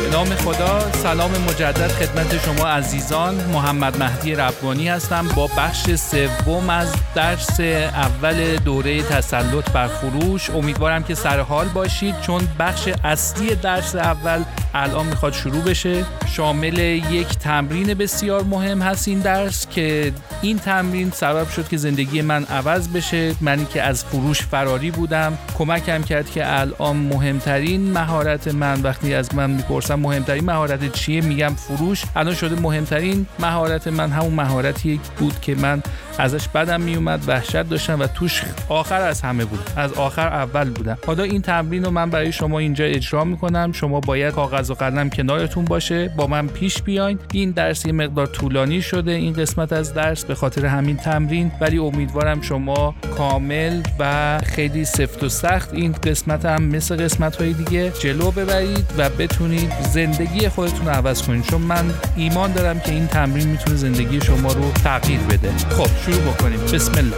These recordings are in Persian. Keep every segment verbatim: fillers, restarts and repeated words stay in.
به نام خدا. سلام مجدد خدمت شما عزیزان. محمد مهدی ربانی هستم با بخش سوم از درس اول دوره تسلط بر فروش. امیدوارم که سر حال باشید چون بخش اصلی درس اول الان میخواد شروع بشه. شامل یک تمرین بسیار مهم هست این درس که این تمرین سبب شد که زندگی من عوض بشه. منی که از فروش فراری بودم کمکم کرد که الان مهمترین مهارت من، وقتی از من میپرسم مهمترین مهارت چیه میگم فروش، الان شده مهمترین مهارت من. همون مهارتی بود که من ازش بدم میومد، وحشت داشتم و توش آخر از همه بودم، از آخر اول بودم. حالا این تمرین رو من برای شما اینجا اجرا میکنم. شما باید کاغذ و قلم کنارتون باشه، با من پیش بیاین. این درس یه مقدار طولانی شده این قسمت از درس به خاطر همین تمرین، ولی امیدوارم شما کامل و خیلی سفت و سخت این قسمت هم مثل قسمت‌های دیگه جلو ببرید و بتونید زندگی خودتون رو عوض کنید، چون من ایمان دارم که این تمرین میتونه زندگی شما رو تغییر بده. خب شروع بکنیم. بسم الله.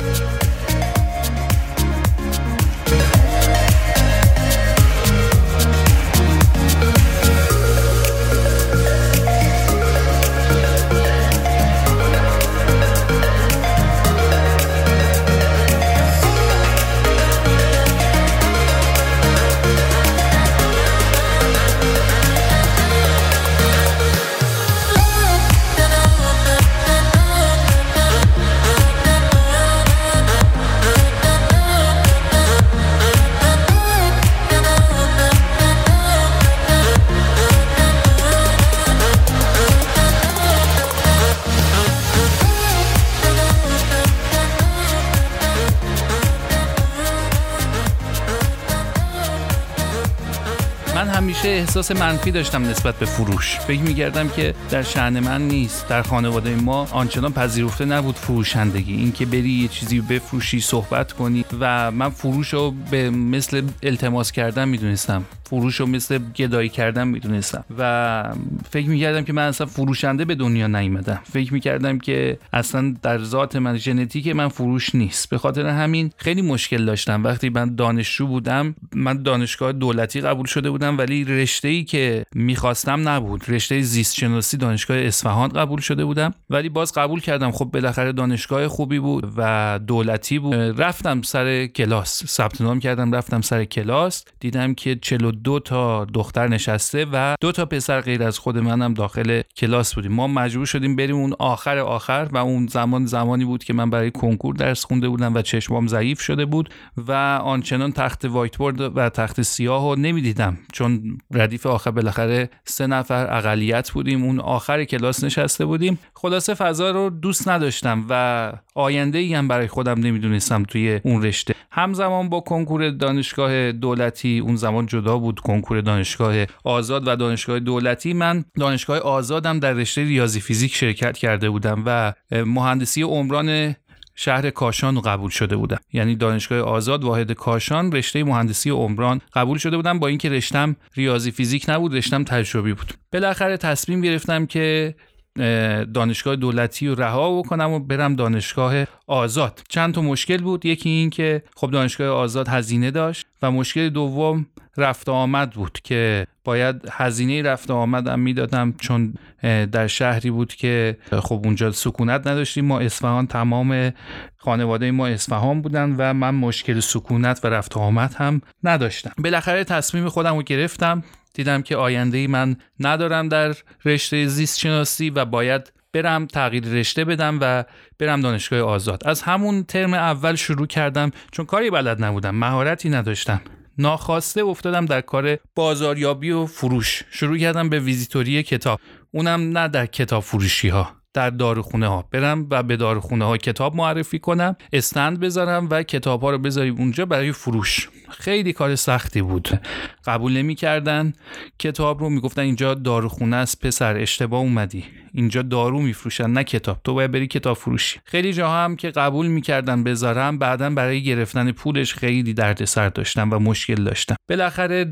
همیشه احساس منفی داشتم نسبت به فروش. فکر می‌کردم که در شأن من نیست. در خانواده ما آنچنان پذیرفته نبود فروشندگی، این که بری یه چیزی بفروشی، صحبت کنی، و من فروش رو به مثل التماس کردن میدونستم، فروش رو مثل گدایی کردن میدونستم و فکر می‌کردم که من اصلا فروشنده به دنیا نیومدم. فکر می‌کردم که اصلا در ذات من، ژنتیک من فروش نیست. به خاطر همین خیلی مشکل داشتم. وقتی من دانشجو بودم، من دانشگاه دولتی قبول شده بودم ولی رشته‌ای که می‌خواستم نبود. رشته زیست شناسی دانشگاه اصفهان قبول شده بودم ولی باز قبول کردم. خب بالاخره دانشگاه خوبی بود و دولتی بود. رفتم سر کلاس، ثبت نام کردم، رفتم سر کلاس، دیدم که چهل و دو تا دختر نشسته و دو تا پسر غیر از خود منم داخل کلاس بودیم. ما مجبور شدیم بریم اون آخر آخر و اون زمان زمانی بود که من برای کنکور درس خونده بودم و چشمام ضعیف شده بود و آنچنان تخت وایت بورد و تخت سیاهو نمی‌دیدم، چون ردیف آخر بالاخره سه نفر اقلیت بودیم، اون آخر کلاس نشسته بودیم. خلاصه فضا رو دوست نداشتم و آینده‌ای هم برای خودم نمیدونستم توی اون رشته. همزمان با کنکور دانشگاه دولتی، اون زمان جدا بود کنکور دانشگاه آزاد و دانشگاه دولتی، من دانشگاه آزادم در رشته ریاضی فیزیک شرکت کرده بودم و مهندسی عمران شهر کاشان رو قبول شده بودم. یعنی دانشگاه آزاد واحد کاشان رشته مهندسی عمران قبول شده بودم، با اینکه رشتم ریاضی فیزیک نبود، رشتم تجربی بود. بالاخره تصمیم گرفتم که دانشگاه دولتی رو رها بکنم و برم دانشگاه آزاد. چند تا مشکل بود. یکی این که خب دانشگاه آزاد هزینه داشت و مشکل دوم رفت آمد بود که باید هزینه رفت آمدم میدادم، چون در شهری بود که خب اونجا سکونت نداشتیم. ما اصفهان، تمام خانواده ما اصفهان بودن و من مشکل سکونت و رفت آمد هم نداشتم. بالاخره تصمیم خودم رو گرفتم. دیدم که آینده‌ای من ندارم در رشته زیست شناسی و باید برم تغییر رشته بدم و برم دانشگاه آزاد. از همون ترم اول شروع کردم، چون کاری بلد نبودم، مهارتی نداشتم. ناخواسته افتادم در کار بازاریابی و فروش. شروع کردم به ویزیتوری کتاب، اونم نه در کتاب فروشی ها، در داروخونه ها. برم و به داروخونه ها کتاب معرفی کنم، استند بذارم و کتاب ها رو بذاریم اونجا برای فروش. خیلی کار سختی بود. قبول نمی کردن کتاب رو، میگفتن اینجا داروخونه است پسر، اشتباه اومدی، اینجا دارو میفروشن نه کتاب، تو باید بری کتاب فروشی. خیلی جاها هم که قبول میکردن بذارم، بعدن برای گرفتن پولش خیلی دردسر داشتم و مشکل داشتم. بالاخره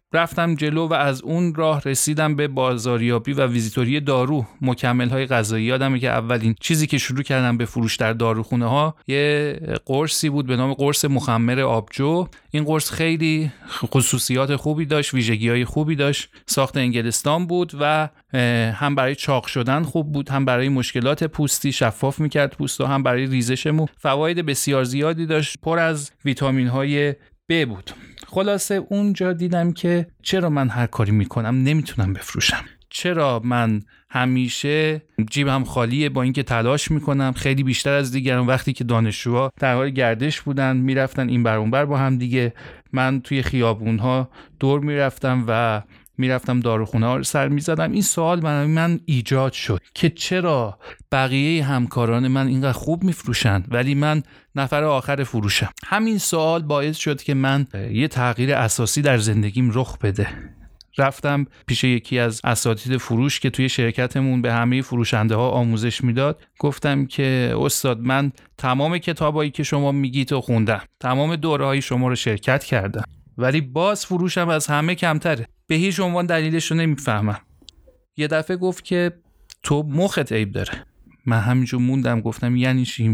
رفتم جلو و از اون راه رسیدم به بازاریابی و ویزیتوری دارو، مکمل‌های غذایی. یادمه که اولین چیزی که شروع کردم به فروش در داروخونه‌ها یه قرصی بود به نام قرص مخمر آبجو. این قرص خیلی خصوصیات خوبی داشت، ویژگی‌های خوبی داشت. ساخت انگلستان بود و هم برای چاق شدن خوب بود، هم برای مشکلات پوستی شفاف می‌کرد پوستو، هم برای ریزش مو. فواید بسیار زیادی داشت، پر از ویتامین‌های ب بود. خلاصه اونجا دیدم که چرا من هر کاری میکنم نمیتونم بفروشم، چرا من همیشه جیبم خالیه با اینکه تلاش میکنم خیلی بیشتر از دیگران. وقتی که دانشجوها در حال گردش بودن میرفتن این بر اون بر با هم دیگه، من توی خیابونها دور میرفتم و میرفتم داروخونه ها رو سر میزدم. این سوال برای من ایجاد شد که چرا بقیه همکاران من اینقدر خوب میفروشن ولی من نفر آخر فروشم. همین سوال باعث شد که من یه تغییر اساسی در زندگیم رخ بده. رفتم پیش یکی از اساتید فروش که توی شرکتمون به همه فروشنده ها آموزش میداد. گفتم که استاد، من تمام کتابایی که شما میگید رو خوندم، تمام دوره‌های شما رو شرکت کردم، ولی باز فروشم از همه کمتره. به هیچ عنوان دلیلش رو نمیفهمم. یه دفعه گفت که تو مخت عیب داره. من همینجور موندم، گفتم یعنی چی؟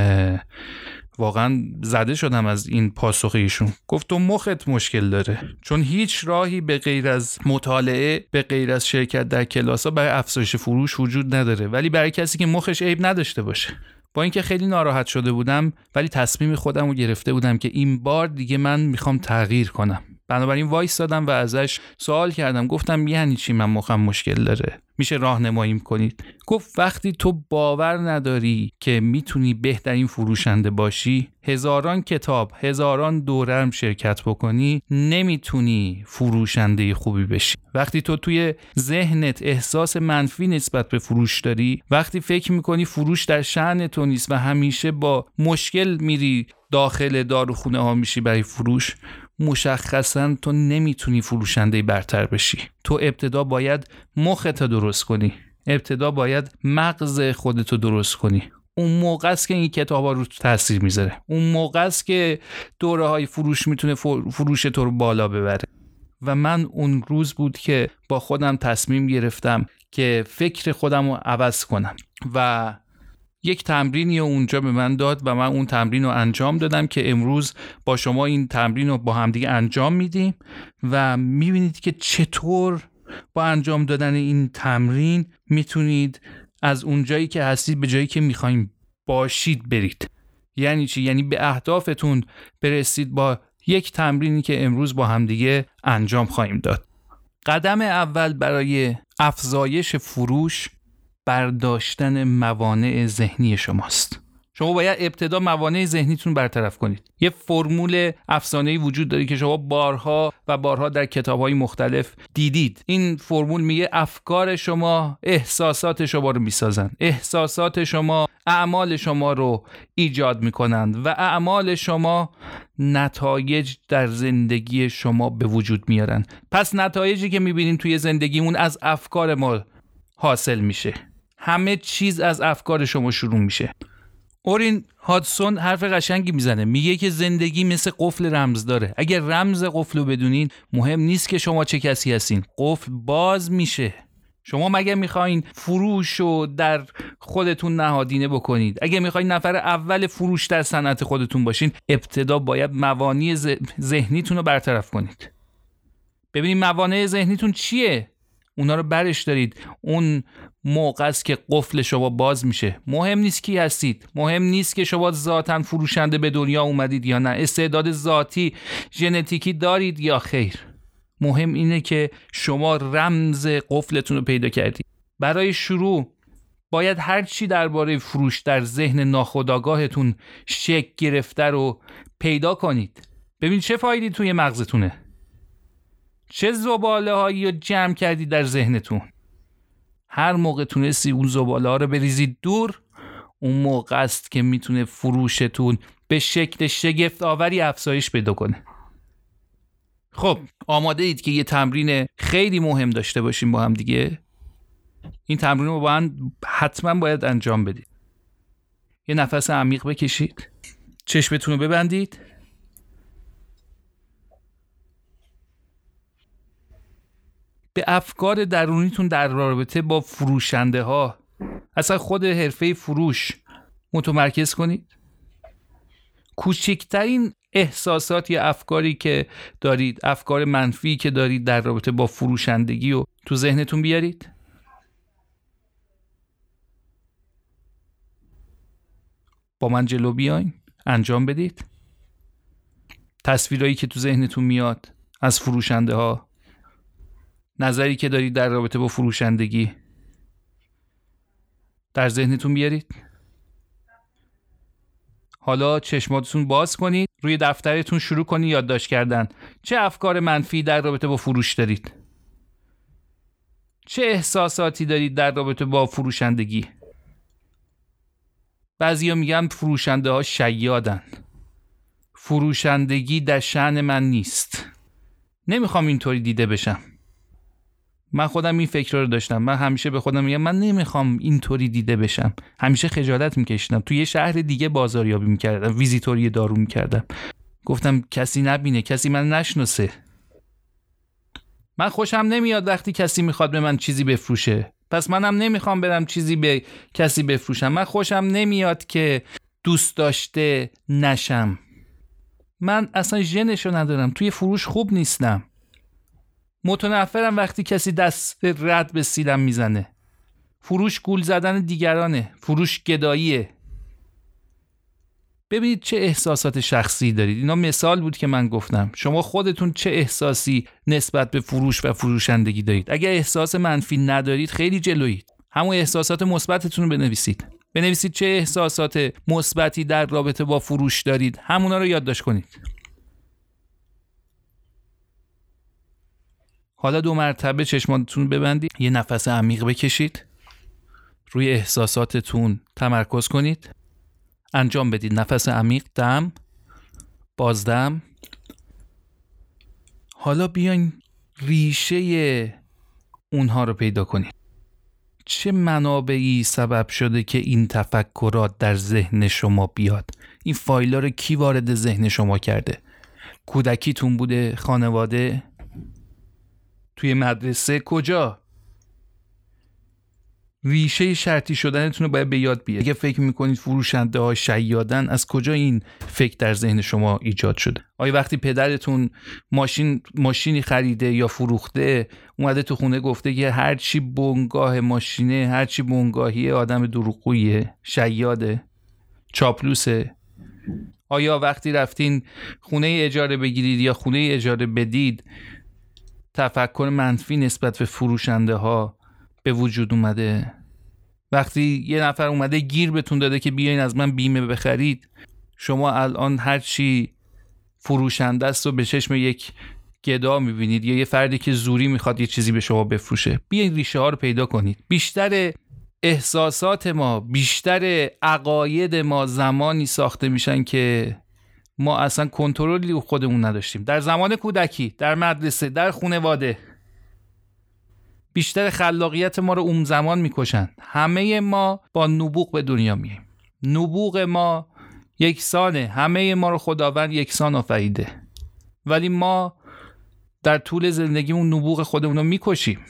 واقعا زده شدم از این پاسخ ایشون. گفت تو مخت مشکل داره، چون هیچ راهی به غیر از مطالعه، به غیر از شرکت در کلاس‌ها برای افزایش فروش وجود نداره، ولی برای کسی که مخش عیب نداشته باشه. با اینکه خیلی ناراحت شده بودم ولی تصمیم خودم رو گرفته بودم که این بار دیگه من میخوام تغییر کنم. بنابراین وایسادم و ازش سوال کردم. گفتم یعنی چی من مخم مشکل داره؟ میشه راهنماییم کنید؟ گفت وقتی تو باور نداری که میتونی بهترین فروشنده باشی، هزاران کتاب، هزاران دوره هم شرکت بکنی، نمیتونی فروشنده خوبی بشی. وقتی تو توی ذهنت احساس منفی نسبت به فروش داری، وقتی فکر میکنی فروش در شأن تو نیست و همیشه با مشکل میری داخل داروخونه ها میشی برای فروش، مشخصاً تو نمیتونی فروشنده برتر بشی. تو ابتدا باید مخت درست کنی، ابتدا باید مغز خودتو درست کنی. اون موقع است که این کتابا رو تاثیر میذاره. اون موقع است که دوره های فروش میتونه فروش تو رو بالا ببره. و من اون روز بود که با خودم تصمیم گرفتم که فکر خودم رو عوض کنم و یک تمرینی رو اونجا به من داد و من اون تمرین رو انجام دادم که امروز با شما این تمرین رو با همدیگه انجام میدیم و میبینید که چطور با انجام دادن این تمرین میتونید از اون جایی که هستید به جایی که میخوایم باشید برید. یعنی چی؟ یعنی به اهدافتون برسید با یک تمرینی که امروز با همدیگه انجام خواهیم داد. قدم اول برای افزایش فروش برداشتن موانع ذهنی شماست. شما باید ابتدا موانع ذهنیتون برطرف کنید. یه فرمول افسانه‌ای وجود داره که شما بارها و بارها در کتاب‌های مختلف دیدید. این فرمول میگه افکار شما احساسات شما رو میسازن، احساسات شما اعمال شما رو ایجاد میکنند و اعمال شما نتایج در زندگی شما به وجود میارن. پس نتایجی که میبینیم توی زندگیمون از افکار ما حاصل میشه. همه چیز از افکار شما شروع میشه. اورین هادسون حرف قشنگی میزنه، میگه که زندگی مثل قفل رمز داره. اگر رمز قفل رو بدونین مهم نیست که شما چه کسی هستین، قفل باز میشه. شما مگه میخواین فروش رو در خودتون نهادینه بکنید، اگه میخواین نفر اول فروش در صنعت خودتون باشین، ابتدا باید موانع ذهنیتون رو برطرف کنید. ببینید موانع ذهنیتون چیه، اونا رو برش دارید. اون موقع است که قفل شما باز میشه. مهم نیست کی هستید، مهم نیست که شما ذاتاً فروشنده به دنیا اومدید یا نه، استعداد ذاتی ژنتیکی دارید یا خیر. مهم اینه که شما رمز قفلتون رو پیدا کردید. برای شروع باید هر چی درباره فروش در ذهن ناخودآگاهتون شکل گرفته رو پیدا کنید. ببین چه فایدی توی مغزتونه، چه زباله هایی رو جمع کردی در ذهنتون. هر موقع تونستی اون زباله ها رو بریزید دور، اون موقع است که میتونه فروشتون به شکل شگفت آوری افزایش پیدا کنه. خب آماده اید که یه تمرین خیلی مهم داشته باشیم با هم دیگه؟ این تمرین رو با هم حتما باید انجام بدید. یه نفس عمیق بکشید، چشمتون رو ببندید به افکار درونیتون در رابطه با فروشنده ها، اصلا خود حرفه فروش متمرکز کنید. کوچکترین احساسات یا افکاری که دارید، افکار منفی که دارید در رابطه با فروشندگی رو تو ذهنتون بیارید. با من جلو بیاین، انجام بدید. تصویرایی که تو ذهنتون میاد از فروشنده ها، نظری که دارید در رابطه با فروشندگی در ذهنتون بیارید. حالا چشماتون باز کنید، روی دفترتون شروع کنید یادداشت کردن. چه افکار منفی در رابطه با فروش دارید؟ چه احساساتی دارید در رابطه با فروشندگی؟ بعضیا میگن فروشنده ها شیادن. فروشندگی در شأن من نیست. نمیخوام اینطوری دیده بشم. من خودم این فکر رو داشتم. من همیشه به خودم میگم من نمیخوام اینطوری دیده بشم. همیشه خجالت میکشیدم. توی یه شهر دیگه بازاریابی میکردم، ویزیتوری دارو میکردم. گفتم کسی نبینه، کسی من نشناسه. من خوشم نمیاد وقتی کسی میخواد به من چیزی بفروشه. پس منم نمیخوام برم چیزی به کسی بفروشم. من خوشم نمیاد که دوست داشته نشم. من اصلا ژنشو ندارم. توی فروش خوب نیستم. متنفرم وقتی کسی دست رد به سیلم میزنه. فروش گول زدن دیگرانه. فروش گداییه. ببینید چه احساسات شخصی دارید. اینا مثال بود که من گفتم. شما خودتون چه احساسی نسبت به فروش و فروشندگی دارید؟ اگر احساس منفی ندارید خیلی جلویید. همون احساسات مثبتتون رو بنویسید. بنویسید چه احساسات مثبتی در رابطه با فروش دارید. همونا رو یادداشت کنید. حالا دو مرتبه چشماتون ببندید. یه نفس عمیق بکشید. روی احساساتتون تمرکز کنید. انجام بدید. نفس عمیق، دم، بازدم. حالا بیاین ریشه اونها رو پیدا کنید. چه منابعی سبب شده که این تفکرات در ذهن شما بیاد؟ این فایل‌ها رو کی وارد ذهن شما کرده؟ کودکیتون بوده؟ خانواده؟ توی مدرسه؟ کجا؟ ریشه شرطی شدنتون رو باید به یاد بیارید. اگه فکر میکنید فروشنده ها شیادن، از کجا این فکر در ذهن شما ایجاد شده؟ آیا وقتی پدرتون ماشین ماشینی خریده یا فروخته اومده تو خونه گفته که هر چی بنگاه ماشینه، هر چی بنگاهیه آدم دروغگویه، شیاده، چاپلوسه؟ آیا وقتی رفتین خونه اجاره بگیرید یا خونه اجاره بدید تفکر منفی نسبت به فروشنده ها به وجود اومده؟ وقتی یه نفر اومده گیر بهتون داده که بیاین از من بیمه بخرید، شما الان هر چی فروشنده است رو به چشم یک گدا میبینید یا یه فردی که زوری میخواد یه چیزی به شما بفروشه. بیاین ریشه ها رو پیدا کنید. بیشتر احساسات ما، بیشتر عقاید ما زمانی ساخته میشن که ما اصلا کنترلی رو خودمون نداشتیم. در زمان کودکی، در مدرسه، در خانواده. بیشتر خلاقیت ما رو اون زمان میکشن. همه ما با نبوغ به دنیا میاییم. نبوغ ما یکسانه. همه ما رو خداوند یکسان آفریده. ولی ما در طول زندگیمون نبوغ خودمون رو میکشیم.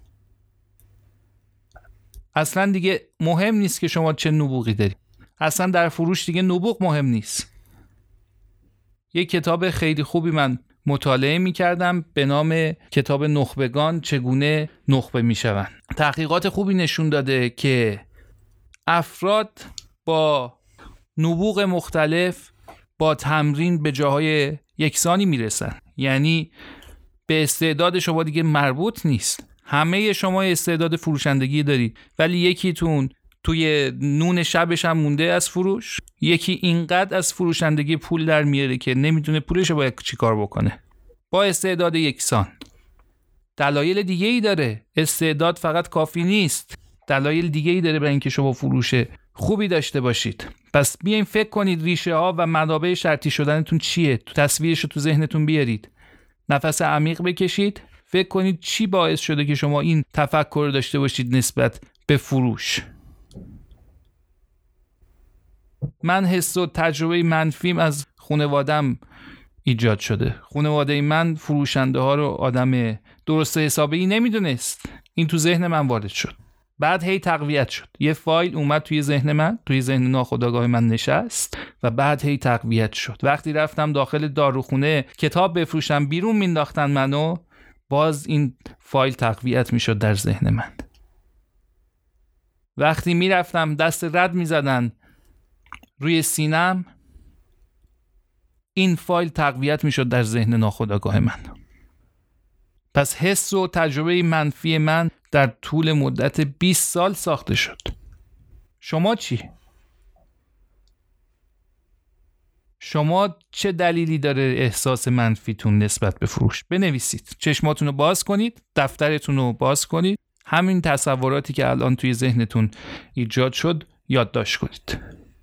اصلا دیگه مهم نیست که شما چه نبوغی دارید. اصلا در فروش دیگه نبوغ مهم نیست. یک کتاب خیلی خوبی من مطالعه می کردم به نام کتاب نخبگان چگونه نخبه می شوند. تحقیقات خوبی نشون داده که افراد با نبوغ مختلف با تمرین به جاهای یکسانی می رسن. یعنی به استعداد شما دیگه مربوط نیست. همه شما استعداد فروشندگی دارید، ولی یکیتون توی نون شبش هم مونده از فروش، یکی اینقدر از فروشندگی پول در میاره که نمیدونه پولش رو باید چی کار بکنه. با استعداد یکسان. دلایل دیگه ای داره. استعداد فقط کافی نیست. دلایل دیگه ای داره برای اینکه شما فروش خوبی داشته باشید. پس بیاین فکر کنید ریشه ها و منابع شرطی شدنتون چیه. تو تصویرش رو تو ذهنتون بیارید. نفس عمیق بکشید. فکر کنید چی باعث شده که شما این تفکر رو داشته باشید نسبت به فروش. من حس و تجربه منفیم از خانواده‌ام ایجاد شده. خانواده من فروشنده ها رو آدم درست حسابی نمیدونست. این تو ذهن من وارد شد، بعد هی تقویت شد. یه فایل اومد توی ذهن من، توی ذهن ناخودآگاه من نشست و بعد هی تقویت شد. وقتی رفتم داخل داروخونه کتاب بفروشم، بیرون مینداختن منو، باز این فایل تقویت میشد در ذهن من. وقتی میرفتم دست رد میزدن روی سینم، این فایل تقویت میشد در ذهن ناخودآگاه من. پس حس و تجربه منفی من در طول مدت بیست سال ساخته شد. شما چی؟ شما چه دلیلی داره احساس منفیتون نسبت به فروش؟ بنویسید، چشماتون رو باز کنید، دفترتون رو باز کنید، همین تصوراتی که الان توی ذهنتون ایجاد شد یادداشت کنید.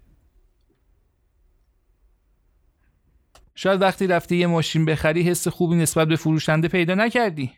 شاید وقتی رفتی یه ماشین بخری حس خوبی نسبت به فروشنده پیدا نکردی.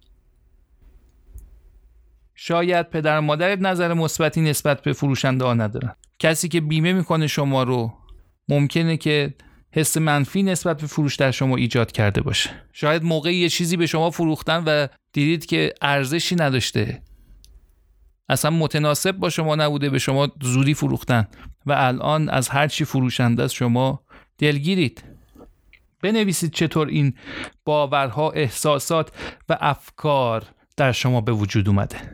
شاید پدر و مادرت نظر مثبتی نسبت به فروشنده ها ندارن. کسی که بیمه میکنه شما رو ممکنه که حس منفی نسبت به فروش در شما ایجاد کرده باشه. شاید موقعی یه چیزی به شما فروختن و دیدید که ارزشی نداشته، اصلا متناسب با شما نبوده، به شما زوری فروختن و الان از هر چی فروشنده از شما دلگیرید. بنویسید چطور این باورها، احساسات و افکار در شما به وجود اومده.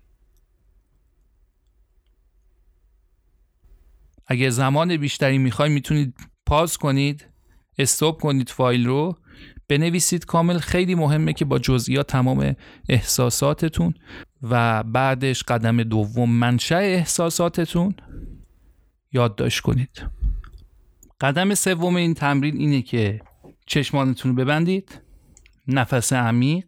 اگه زمان بیشتری میخواید میتونید پاز کنید، استاپ کنید فایل رو، بنویسید کامل. خیلی مهمه که با جزئیات تمام احساساتتون و بعدش قدم دوم منشأ احساساتتون یادداشت کنید. قدم سوم این تمرین اینه که چشمانتون رو ببندید، نفس عمیق،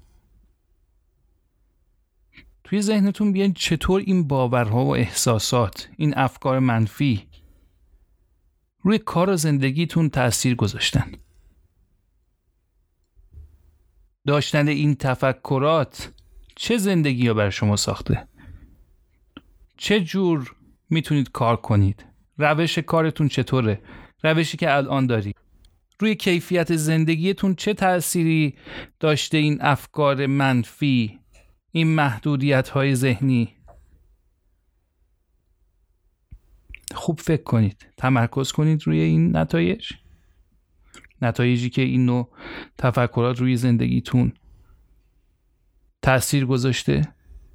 توی ذهنتون بیاین چطور این باورها و احساسات، این افکار منفی روی کار و زندگیتون تأثیر گذاشتن. داشتن این تفکرات چه زندگی ها بر شما ساخته؟ چه جور میتونید کار کنید؟ روش کارتون چطوره؟ روشی که الان دارید روی کیفیت زندگیتون چه تأثیری داشته این افکار منفی، این محدودیت های ذهنی؟ خوب فکر کنید، تمرکز کنید روی این نتایج، نتایجی که این نوع تفکرات روی زندگیتون تأثیر گذاشته.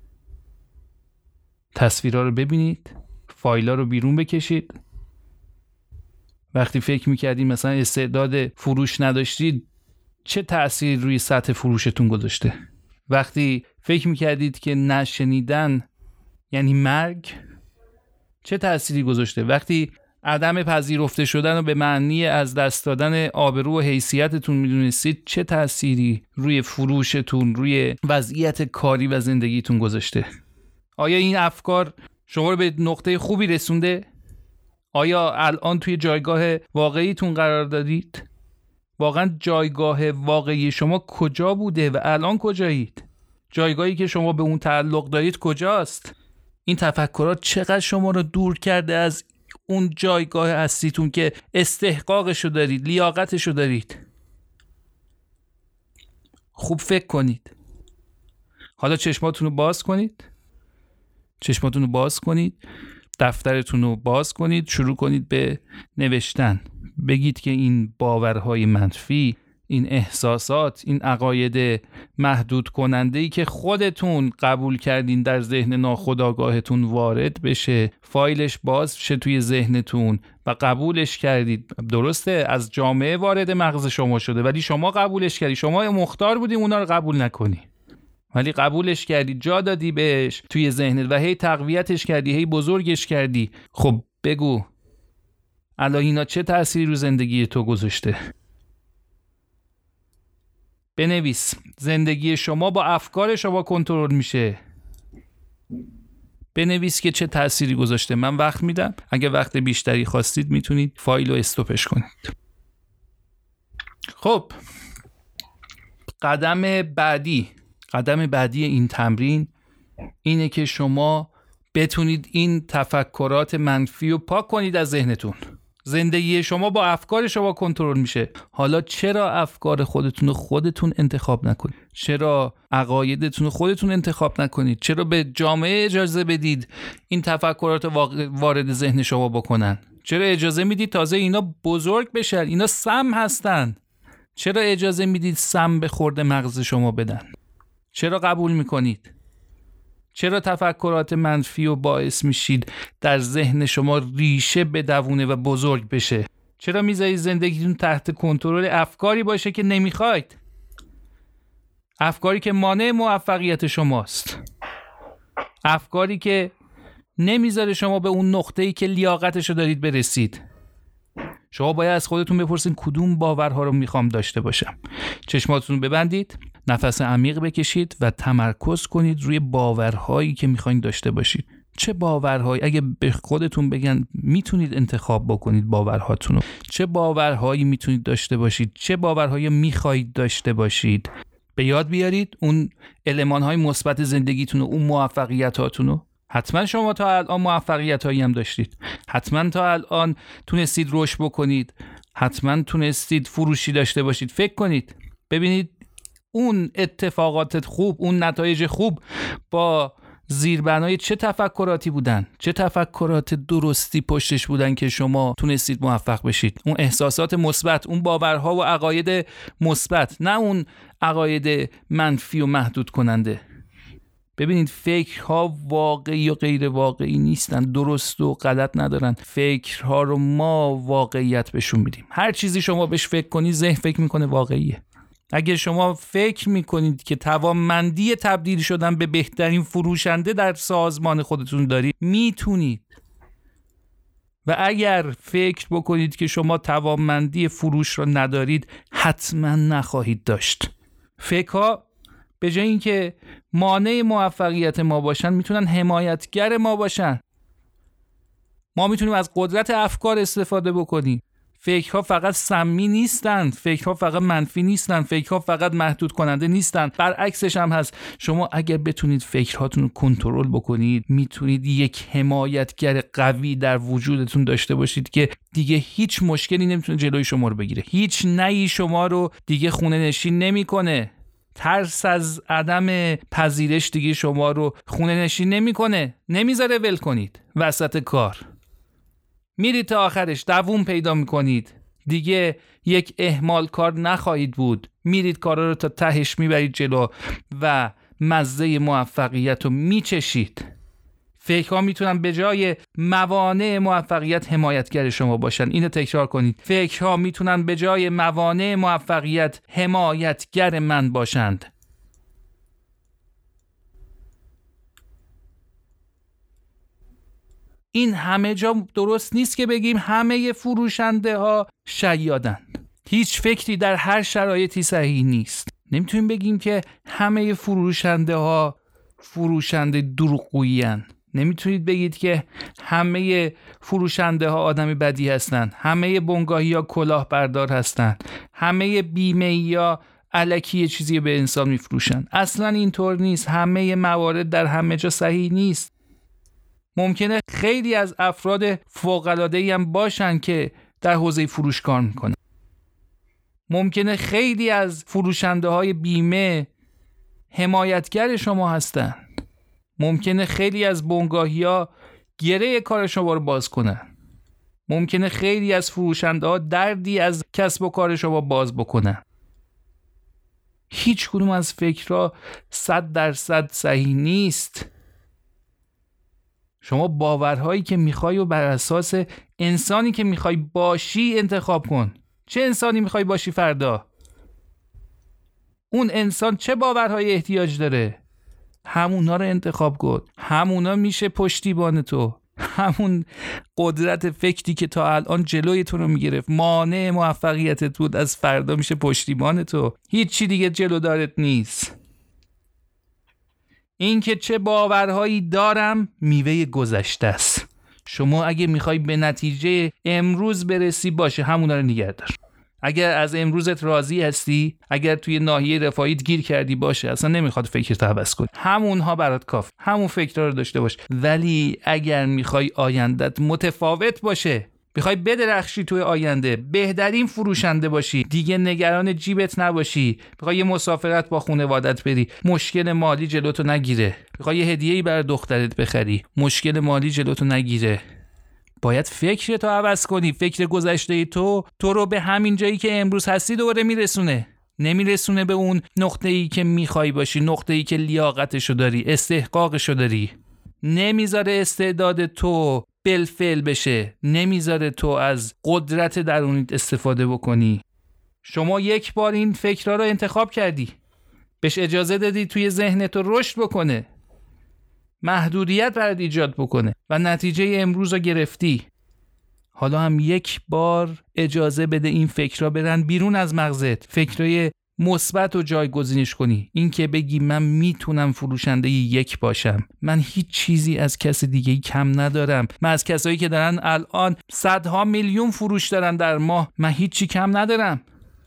تصویرها رو ببینید، فایل‌ها رو بیرون بکشید. وقتی فکر میکردید مثلا استعداد فروش نداشتید، چه تأثیر روی سطح فروشتون گذاشته؟ وقتی فکر میکردید که نشنیدن یعنی مرگ، چه تأثیری گذاشته؟ وقتی عدم پذیرفته شدن رو به معنی از دست دادن آبرو و حیثیتتون میدونستید، چه تأثیری روی فروشتون، روی وضعیت کاری و زندگیتون گذاشته؟ آیا این افکار شما رو به نقطه خوبی رسونده؟ آیا الان توی جایگاه واقعیتون قرار دادید؟ واقعا جایگاه واقعی شما کجا بوده و الان کجایید؟ جایگاهی که شما به اون تعلق دارید کجاست؟ این تفکرات چقدر شما رو دور کرده از اون جایگاه اصلیتون که استحقاقشو دارید، لیاقتشو دارید؟ خوب فکر کنید. حالا چشماتون رو باز کنید. چشماتون رو باز کنید. دفترتون رو باز کنید. شروع کنید به نوشتن. بگید که این باورهای منفی، این احساسات، این عقاید محدود کننده‌ای که خودتون قبول کردین در ذهن ناخودآگاهتون وارد بشه، فایلش باز شه توی ذهنتون و قبولش کردید. درسته از جامعه وارد مغز شما شده ولی شما قبولش کردی. شما مختار بودی اونا رو قبول نکنی، ولی قبولش کردی، جا دادی بهش توی ذهنت و هی تقویتش کردی، هی بزرگش کردی. خب بگو الان اینا چه تأثیری رو زندگی تو گذاشته؟ بنویس. زندگی شما با افکار شما کنترل میشه. بنویس که چه تأثیری گذاشته. من وقت میدم، اگه وقت بیشتری خواستید میتونید فایل رو استوپش کنید. خب قدم بعدی قدم بعدی این تمرین اینه که شما بتونید این تفکرات منفی رو پاک کنید از ذهنتون. زندگی شما با افکار شما کنترل میشه. حالا چرا افکار خودتون رو خودتون انتخاب نکنید؟ چرا عقایدتون رو خودتون انتخاب نکنید؟ چرا به جامعه اجازه بدید این تفکرات وارد ذهن شما بکنن؟ چرا اجازه میدید تازه اینا بزرگ بشن؟ اینا سم هستن. چرا اجازه میدید سم به خورد مغز شما بدن؟ چرا قبول میکنید؟ چرا تفکرات منفی و باعث میشید در ذهن شما ریشه بدوونه و بزرگ بشه؟ چرا میذارید زندگیتون تحت کنترل افکاری باشه که نمیخواید؟ افکاری که مانع موفقیت شماست. افکاری که نمیذاره شما به اون نقطه‌ای که لیاقتشو دارید برسید. شما باید از خودتون بپرسین کدوم باورها رو میخوام داشته باشم. چشماتون رو ببندید، نفس عمیق بکشید و تمرکز کنید روی باورهایی که میخواین داشته باشید. چه باورهایی؟ اگه به خودتون بگن میتونید انتخاب بکنید باورهاتون رو. چه باورهایی میتونید داشته باشید؟ چه باورهایی میخواید داشته باشید؟ به یاد بیارید اون المان‌های مثبت زندگیتون و اون موفقیتاتون رو. حتما شما تا الان موفقیتایی هم داشتید. حتما تا الان تونستید رشد بکنید. حتما تونستید فروشی داشته باشید. فکر کنید ببینید اون اتفاقات خوب، اون نتایج خوب با زیربنای چه تفکراتی بودن؟ چه تفکرات درستی پشتش بودن که شما تونستید موفق بشید؟ اون احساسات مثبت، اون باورها و عقاید مثبت، نه اون عقاید منفی و محدود کننده. ببینید فکرها واقعی و غیر واقعی نیستن، درست و غلط ندارن. فکرها رو ما واقعیت بهشون میدیم. هر چیزی شما بهش فکر کنی ذهن فکر میکنه واقعیه. اگه شما فکر میکنید که توانمندی تبدیل شدن به بهترین فروشنده در سازمان خودتون دارید، میتونید. و اگر فکر بکنید که شما توانمندی فروش رو ندارید، حتما نخواهید داشت. فکرها به جای اینکه مانع موفقیت ما باشن، میتونن حمایتگر ما باشن. ما میتونیم از قدرت افکار استفاده بکنیم. فکرها فقط سمی نیستن، فکرها فقط منفی نیستن، فکرها فقط محدود کننده نیستن. برعکسش هم هست. شما اگر بتونید فکرهاتون رو کنترل بکنید، میتونید یک حمایتگر قوی در وجودتون داشته باشید که دیگه هیچ مشکلی نمیتونه جلوی شما رو بگیره. هیچ نهی شما رو دیگه خونه نشین نمیکنه. ترس از عدم پذیرش دیگه شما رو خونه نشین نمیکنه. نمیذاره ول کنید وسط کار. میرید تا آخرش، دووم پیدا میکنید. دیگه یک اهمال کار نخواهید بود. میرید کارا رو تا تهش میبرید جلو و مزه موفقیت رو میچشید. فکرها میتونن به جای موانع موفقیت حمایتگر شما باشن. اینو تکرار کنید. فکرها میتونن به جای موانع موفقیت حمایتگر من باشند. این همه جا درست نیست که بگیم همه فروشنده ها شیادن. هیچ فکری در هر شرایطی صحیح نیست. نمیتونیم بگیم که همه فروشنده ها فروشنده دروغگویی ان. نمیتونید بگید که همه فروشنده ها آدم بدی هستن. همه بنگاهی ها کلاهبردار هستن. همه بیمه‌ای ها الکی چیزی به انسان میفروشن. اصلا اینطور نیست. همه موارد در همه جا صحیح نیست. ممکنه خیلی از افراد فوق‌العاده‌ای هم باشن که در حوزه فروش کار میکنن. ممکنه خیلی از فروشنده های بیمه حمایتگر شما هستن. ممکنه خیلی از بنگاهی ها گره کار شما رو باز کنن. ممکنه خیلی از فروشنده ها دردی از کسب و کار شما باز بکنن. هیچ کدوم از فکرها صد درصد صحیح نیست. شما باورهایی که میخوای و بر اساس انسانی که میخوای باشی انتخاب کن. چه انسانی میخوای باشی فردا؟ اون انسان چه باورهایی احتیاج داره؟ همونا رو انتخاب کن. همونا میشه پشتیبان تو. همون قدرت فکری که تا الان جلوی تو رو میگرفت، مانع موفقیتت بود، از فردا میشه پشتیبان تو. هیچ چی دیگه جلودارت نیست. این که چه باورهایی دارم میوه گذشته است. شما اگه میخوای به نتیجه امروز برسی، باشه همونا رو نگه دار. اگر از امروزت راضی هستی، اگر توی ناحیه رفاهیت گیر کردی، باشه، اصلا نمیخواد فکرت عوض کنی. همونها برات کافی. همون فکرها رو داشته باش. ولی اگر میخوای آیندت متفاوت باشه، میخوای بدرخشی توی آینده، بهترین فروشنده باشی، دیگه نگران جیبت نباشی، میخوای یه مسافرت با خانوادت بری، مشکل مالی جلوتو نگیره، میخوای یه هدیه‌ای برای دخترت بخری، مشکل مالی جلوتو نگیره، باید فکرتو عوض کنی. فکر گذشته تو تو رو به همین جایی که امروز هستی دوباره میرسونه، نمیرسونه به اون نقطه‌ای که میخوای باشی، نقطه‌ای که لیاقتشو داری، استحقاقشو داری. نمیذاره استعداد تو بالفعل بشه، نمیذاره تو از قدرت درونیت استفاده بکنی. شما یک بار این فکرها رو انتخاب کردی، بهش اجازه دادی توی ذهنت رو رشد بکنه، محدودیت برات ایجاد بکنه و نتیجه امروز رو گرفتی. حالا هم یک بار اجازه بده این فکرها برن بیرون از مغزت، فکرهای مثبت رو جایگزینش کنی. این که بگی من میتونم فروشنده یک باشم، من هیچ چیزی از کس دیگه‌ای کم ندارم، من از کسایی که دارن الان صدها میلیون فروش دارن در ماه من هیچی کم ندارم.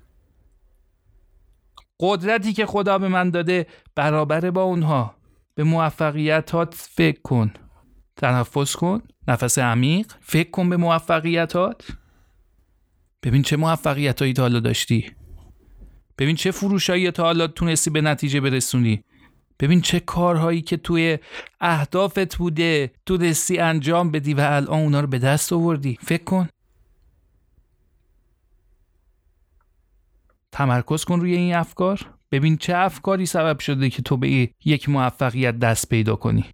قدرتی که خدا به من داده برابره با اونها. به موفقیتات فکر کن، تنفس کن، نفس عمیق، فکر کن به موفقیتات. ببین چه موفقیتایی تا حالا داشتی، ببین چه فروشایی تا حالا تونستی به نتیجه برسونی، ببین چه کارهایی که توی اهدافت بوده تونستی انجام بدی و الان اونا رو به دست آوردی. فکر کن، تمرکز کن روی این افکار. ببین چه افکاری سبب شده که تو به یک موفقیت دست پیدا کنی.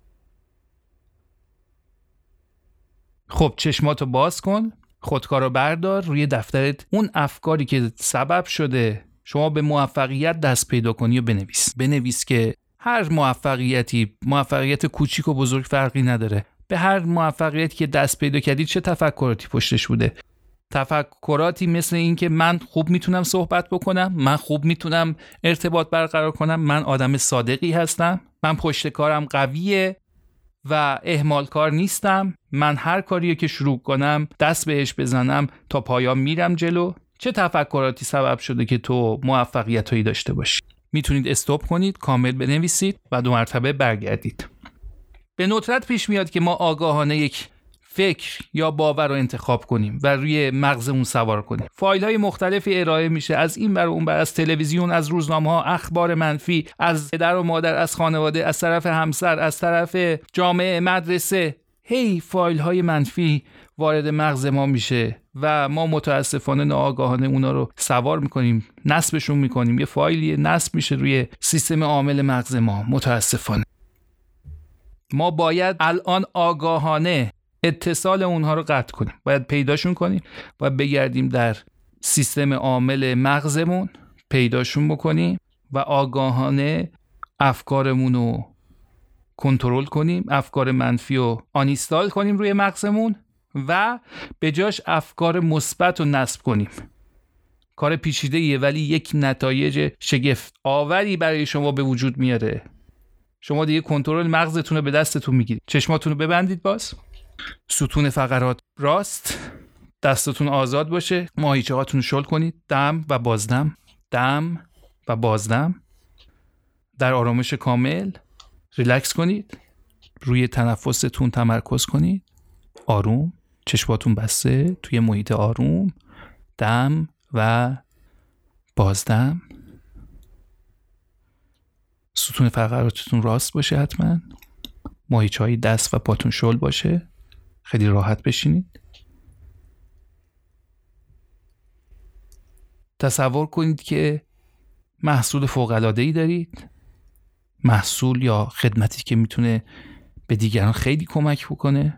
خب چشماتو باز کن، خودکارو بردار، روی دفترت اون افکاری که سبب شده شما به موفقیت دست پیدا کنی و بنویس. بنویس که هر موفقیتی، موفقیت کوچیک و بزرگ فرقی نداره، به هر موفقیتی که دست پیدا کردی چه تفکراتی پشتش بوده. تفکراتی مثل این که من خوب میتونم صحبت بکنم، من خوب میتونم ارتباط برقرار کنم، من آدم صادقی هستم، من پشت کارم قویه و اهمال کار نیستم، من هر کاریو که شروع کنم دست بهش بزنم تا پایان میرم جلو. چه تفکراتی سبب شده که تو موفقیتایی داشته باشی؟ میتونید استاپ کنید، کامل بنویسید و دو مرتبه برگردید. به ندرت پیش میاد که ما آگاهانه یک فکر یا باور رو انتخاب کنیم و روی مغزمون سوار کنیم. فایل های مختلفی ارائه میشه، از این بر اون بر، از تلویزیون، از روزنامه ها، اخبار منفی، از پدر و مادر، از خانواده، از طرف همسر، از طرف جامعه، مدرسه. هی فایل های منفی وارد مغز ما میشه و ما متاسفانه ناآگاهانه اونا رو سوار میکنیم، نصبشون میکنیم. یه فایلی نصب میشه روی سیستم عامل مغز ما. متاسفانه ما باید الان آگاهانه اتصال اونها رو قطع کنیم، باید پیداشون کنیم، باید بگردیم در سیستم عامل مغزمون، پیداشون بکنیم و آگاهانه افکارمون رو کنترل کنیم، افکار منفی رو آنینستال کنیم روی مغزمون و به جاش افکار مثبت رو نصب کنیم. کار پیچیده‌ایه ولی یک نتایج شگفت آوری برای شما به وجود میاره. شما دیگه کنترل مغزتون رو به دستتون میگیرید. چشماتون رو ببندید، باز ستون فقرات راست، دستتون آزاد باشه، ماهیچه‌هاتون رو شل کنید، دم و بازدم، دم و بازدم، در آرامش کامل ریلکس کنید، روی تنفستون تمرکز کنید، آروم، چشماتون بسته توی محیط آروم، دم و بازدم. ستون فقراتتون راست باشه، حتما ماهیچه‌های دست و پاتون شل باشه، خیلی راحت بشینید. تصور کنید که محصول فوق‌العاده‌ای دارید، محصول یا خدمتی که میتونه به دیگران خیلی کمک بکنه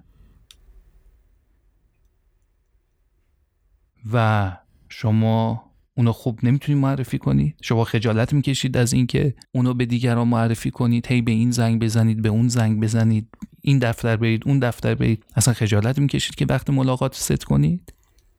و شما اونو خوب نمیتونید معرفی کنید. شما خجالت میکشید از این که اونو به دیگران معرفی کنید، هی به این زنگ بزنید، به اون زنگ بزنید، این دفتر برید، اون دفتر برید. اصلا خجالت میکشید که وقت ملاقات ست کنید،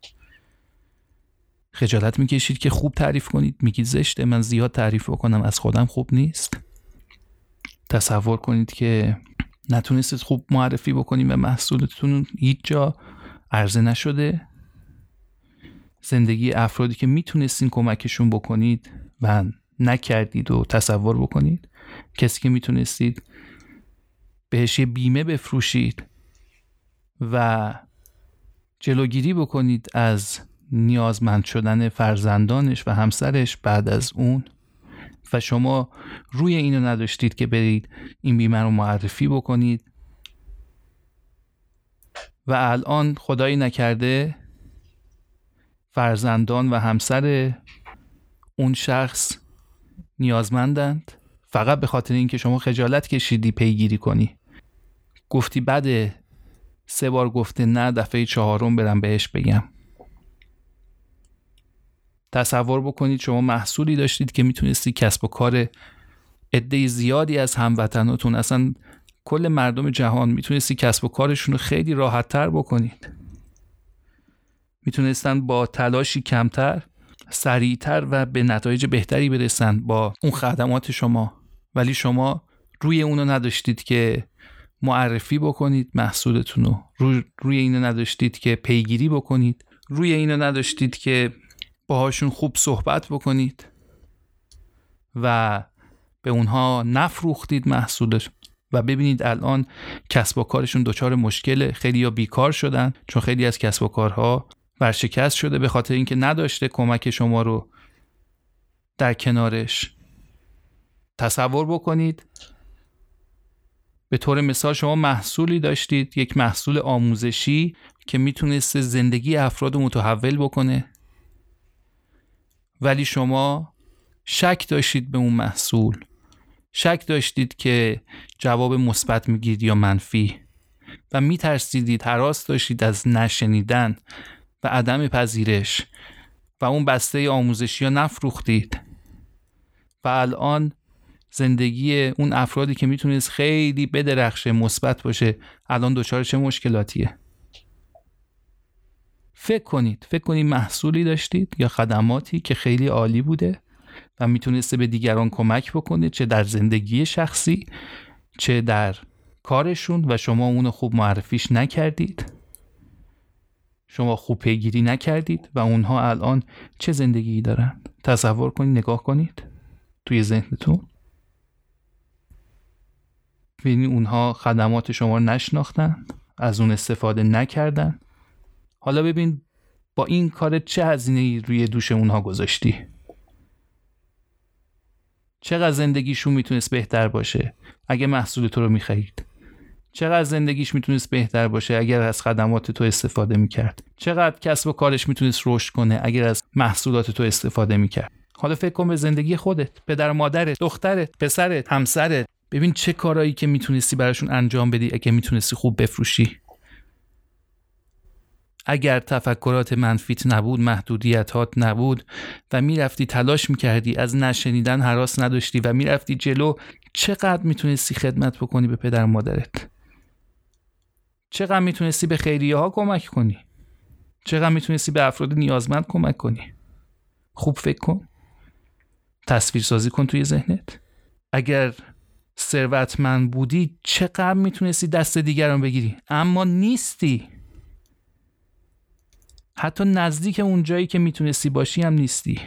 خجالت میکشید که خوب تعریف کنید، میگید زشته من زیاد تعریف بکنم، از خودم خوب نیست. تصور کنید که نتونستید خوب معرفی بکنید و محصولتون هیچ جا عرضه نشده. زندگی افرادی که میتونستین کمکشون بکنید و نکردید و تصور بکنید. کسی که میتونستید بهش یه بیمه بفروشید و جلوگیری بکنید از نیازمند شدن فرزندانش و همسرش بعد از اون و شما روی اینو نداشتید که برید این بیمه رو معرفی بکنید و الان خدایی نکرده فرزندان و همسر اون شخص نیازمندند، فقط به خاطر اینکه شما خجالت کشیدی پیگیری کنی، گفتی بعد سه بار گفته نه، دفعه چهارم برم بهش بگم. تصور بکنید شما محصولی داشتید که میتونستی کسب و کار عده زیادی از هموطناتون، اصلا کل مردم جهان میتونستی کسب و کارشون رو خیلی راحت تر بکنید، میتونستن با تلاشی کمتر سریعتر و به نتایج بهتری برسن با اون خدمات شما، ولی شما روی اونو نداشتید که معرفی بکنید محصولتون رو، روی, روی اینو نداشتید که پیگیری بکنید، روی اینو نداشتید که باهاشون خوب صحبت بکنید و به اونها نفروختید محصولش و ببینید الان کسب و کارشون دچار مشکله، خیلی یا بیکار شدن چون خیلی از کسب و کارها ورشکست شده به خاطر اینکه نداشته کمک شما رو در کنارش. تصور بکنید به طور مثال شما محصولی داشتید، یک محصول آموزشی که میتونست زندگی افراد رو متحول بکنه، ولی شما شک داشتید به اون محصول، شک داشتید که جواب مثبت میگید یا منفی و میترسیدید، هراس داشتید از نشنیدن و عدم پذیرش و اون بسته آموزشی رو نفروختید و الان زندگی اون افرادی که میتونست خیلی بدرخشه مثبت باشه الان دچار چه مشکلاتیه. فکر کنید فکر کنید محصولی داشتید یا خدماتی که خیلی عالی بوده و میتونسته به دیگران کمک بکنه، چه در زندگی شخصی چه در کارشون، و شما اونو خوب معرفیش نکردید، شما خوب پیگیری نکردید و اونها الان چه زندگی دارن. تصور کنید، نگاه کنید توی ذهنتون، ببینید اونها خدمات شما رو نشناختن، از اون استفاده نکردن. حالا ببین با این کار چه هزینه‌ای روی دوش اونها گذاشتی، چقدر زندگیشون میتونست بهتر باشه اگه محصول تو رو میخرید، چقدر زندگیش میتونست بهتر باشه اگر از خدمات تو استفاده میکرد، چقدر کسب و کارش میتونست رشد کنه اگر از محصولات تو استفاده میکرد. حالا فکر کن به زندگی خودت، پدر مادرت، دخترت، پسرت، همسرت، ببین چه کارهایی که میتونستی براشون انجام بدی اگه میتونستی خوب بفروشی. اگر تفکرات منفیت نبود، محدودیتات نبود و میرفتی تلاش میکردی، از نشنیدن هراس نداشتی و میرفتی جلو، چقدر میتونستی خدمت بکنی به پدر مادرت، چقدر میتونستی به خیریه ها کمک کنی، چقدر میتونستی به افراد نیازمند کمک کنی. خوب فکر کن، تصویر سازی کن توی ذهنت. اگر ثروتمند بودی چقدر میتونستی دست دیگران بگیری، اما نیستی، حتی نزدیک اون جایی که میتونستی باشی هم نیستی،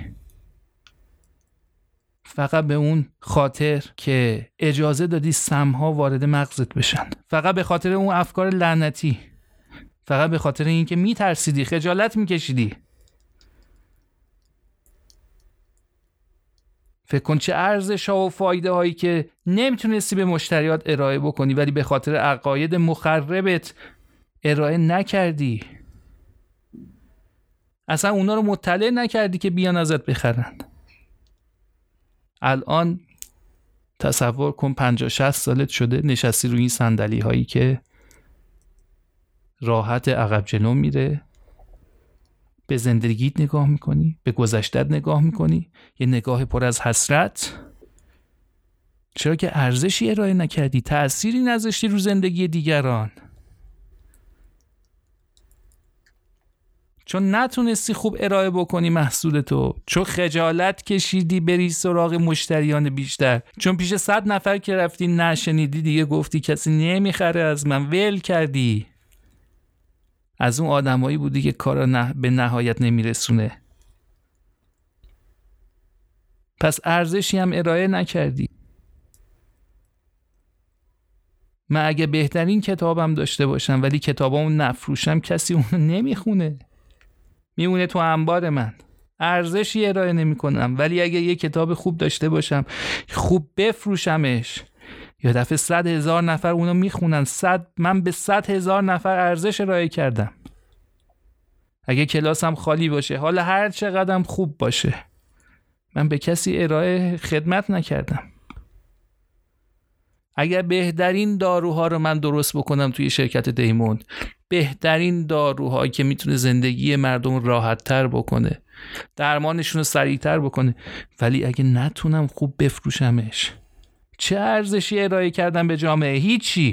فقط به اون خاطر که اجازه دادی سمها وارد مغزت بشن، فقط به خاطر اون افکار لعنتی، فقط به خاطر اینکه میترسیدی، خجالت میکشیدی. فکر کن چه ارزش ها و فایده هایی که نمیتونستی به مشتریات ارائه بکنی ولی به خاطر عقاید مخربت ارائه نکردی، اصلا اونا رو مطلع نکردی که بیان ازت بخرن. الان تصور کن پنجاه شصت سالت شده نشستی روی این صندلی هایی که راحت عقب جلو میره، به زندگیت نگاه میکنی، به گذشتت نگاه میکنی، یه نگاه پر از حسرت. چرا که ارزشی ارائه نکردی، تأثیری نذاشتی رو زندگی دیگران، چون نتونستی خوب ارائه بکنی محصولتو، چون خجالت کشیدی بری سراغ مشتریان بیشتر، چون پیش صد نفر که رفتی نشنیدی دیگه، گفتی کسی نمیخره از من، ول کردی. از اون آدمایی بودی که کارا نه به نهایت نمیرسونه، پس ارزشی هم ارائه نکردی. من اگه بهترین کتابم داشته باشم ولی کتابامو نفروشم، کسی اونو نمیخونه، میمونه تو انبار من، ارزشی ارائه نمیکنم. ولی اگه یه کتاب خوب داشته باشم، خوب بفروشمش، یا دفعه صد هزار نفر اونو میخونن، صد من به صد هزار نفر ارزش ارائه کردم. اگه کلاسم خالی باشه، حالا هر چقدرم خوب باشه، من به کسی ارائه خدمت نکردم. اگر بهترین داروها رو من درست بکنم توی شرکت دیموند، بهترین داروهایی که میتونه زندگی مردم راحت تر بکنه، درمانشون رو سریع تر بکنه، ولی اگه نتونم خوب بفروشمش، چه ارزشی ارائه کردم به جامعه؟ هیچی.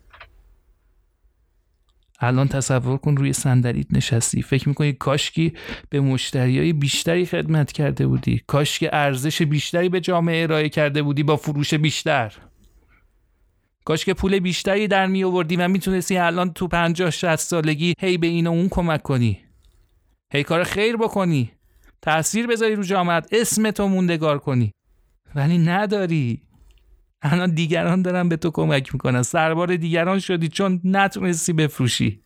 الان تصور کن روی صندلیت نشستی، فکر میکنی کاشکی به مشتریای بیشتری خدمت کرده بودی، کاشکی ارزش بیشتری به جامعه ارائه کرده بودی با فروش بیشتر، کاش که پول بیشتری در می آوردی و میتونستی الان تو پنجاه شصت سالگی هی به این و اون کمک کنی، هی کار خیر بکنی، تأثیر بذاری رو جامعه، اسمتو موندگار کنی، ولی نداری. الان دیگران دارن به تو کمک میکنن، سربار دیگران شدی چون نتونستی بفروشی.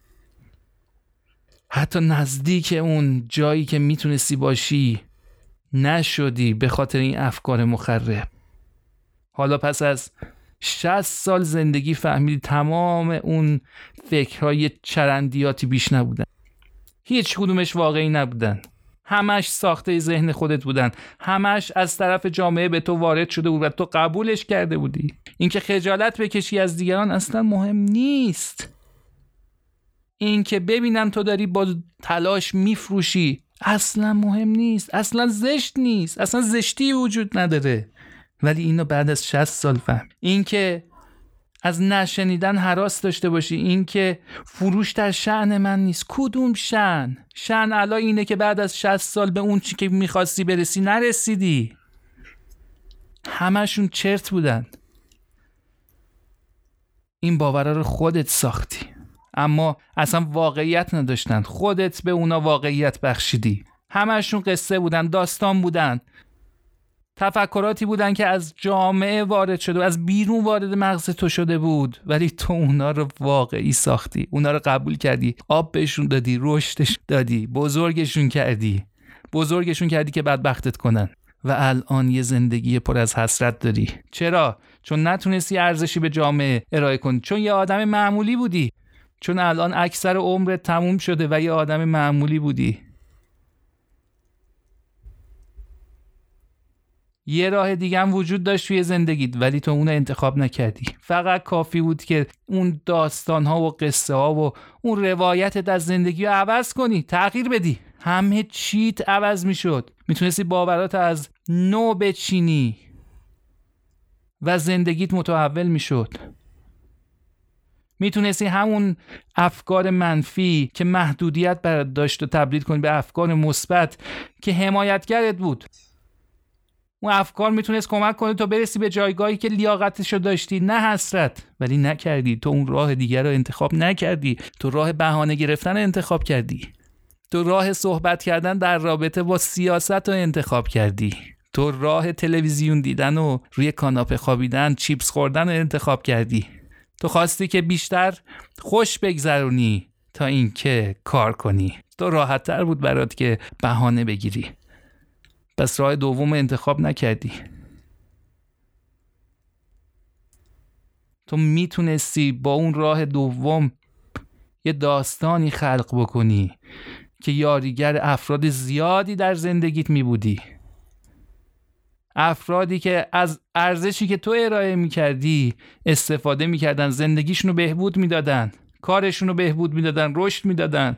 حتی نزدیک اون جایی که میتونستی باشی نشدی به خاطر این افکار مخرب. حالا پس از شصت سال زندگی فهمیدی تمام اون فکرهای چرندیاتی بیش نبودن، هیچ کدومش واقعی نبودن، همش ساخته ذهن خودت بودن، همش از طرف جامعه به تو وارد شده بود و تو قبولش کرده بودی. اینکه خجالت بکشی از دیگران اصلا مهم نیست، اینکه ببینن تو داری با تلاش میفروشی اصلا مهم نیست، اصلا زشت نیست، اصلا زشتی وجود نداره. ولی اینو بعد از شصت سال فهم. اینکه از نشنیدن هراس داشته باشی، اینکه فروش در شأن من نیست. کدوم شأن؟ شأن الان اینه که بعد از شصت سال به اون چی که میخواستی برسی نرسیدی. همشون چرت بودن. این باورها رو خودت ساختی، اما اصلا واقعیت نداشتن، خودت به اونا واقعیت بخشیدی. همشون قصه بودن، داستان بودن، تفکراتی بودن که از جامعه وارد شده و از بیرون وارد مغز تو شده بود، ولی تو اونا رو واقعی ساختی، اونا رو قبول کردی، آب بهشون دادی، رشدش دادی، بزرگشون کردی بزرگشون کردی که بدبختت کنن و الان یه زندگی پر از حسرت داری. چرا؟ چون نتونستی ارزشی به جامعه ارائه کنی، چون یه آدم معمولی بودی، چون الان اکثر عمرت تموم شده و یه آدم معمولی بودی. یه راه دیگه هم وجود داشت توی زندگیت ولی تو اون انتخاب نکردی. فقط کافی بود که اون داستان‌ها و قصه ها و اون روایتت از زندگی رو عوض کنی، تغییر بدی، همه چیت عوض میشد. میتونستی باورات از نو بچینی و زندگیت متحول میشد. میتونستی همون افکار منفی که محدودیت برات داشت و تبدیل کنی به افکار مثبت که حمایتگرت بود. اون افکار میتونست کمک کنه تو برسی به جایگاهی که لیاقتشو داشتی، نه حسرت. ولی نکردی، تو اون راه دیگر رو انتخاب نکردی، تو راه بهانه گرفتن رو انتخاب کردی، تو راه صحبت کردن در رابطه با سیاست رو انتخاب کردی، تو راه تلویزیون دیدن و روی کاناپه خوابیدن، چیپس خوردن رو انتخاب کردی. تو خواستی که بیشتر خوش بگذرونی تا اینکه کار کنی. تو راحت تر بود برات که بهانه بگیری، پس راه دوم انتخاب نکردی. تو میتونستی با اون راه دوم یه داستانی خلق بکنی که یاریگر افراد زیادی در زندگیت میبودی، افرادی که از ارزشی که تو ارائه میکردی استفاده میکردن، زندگیشونو بهبود میدادن، کارشونو بهبود میدادن، رشد میدادن.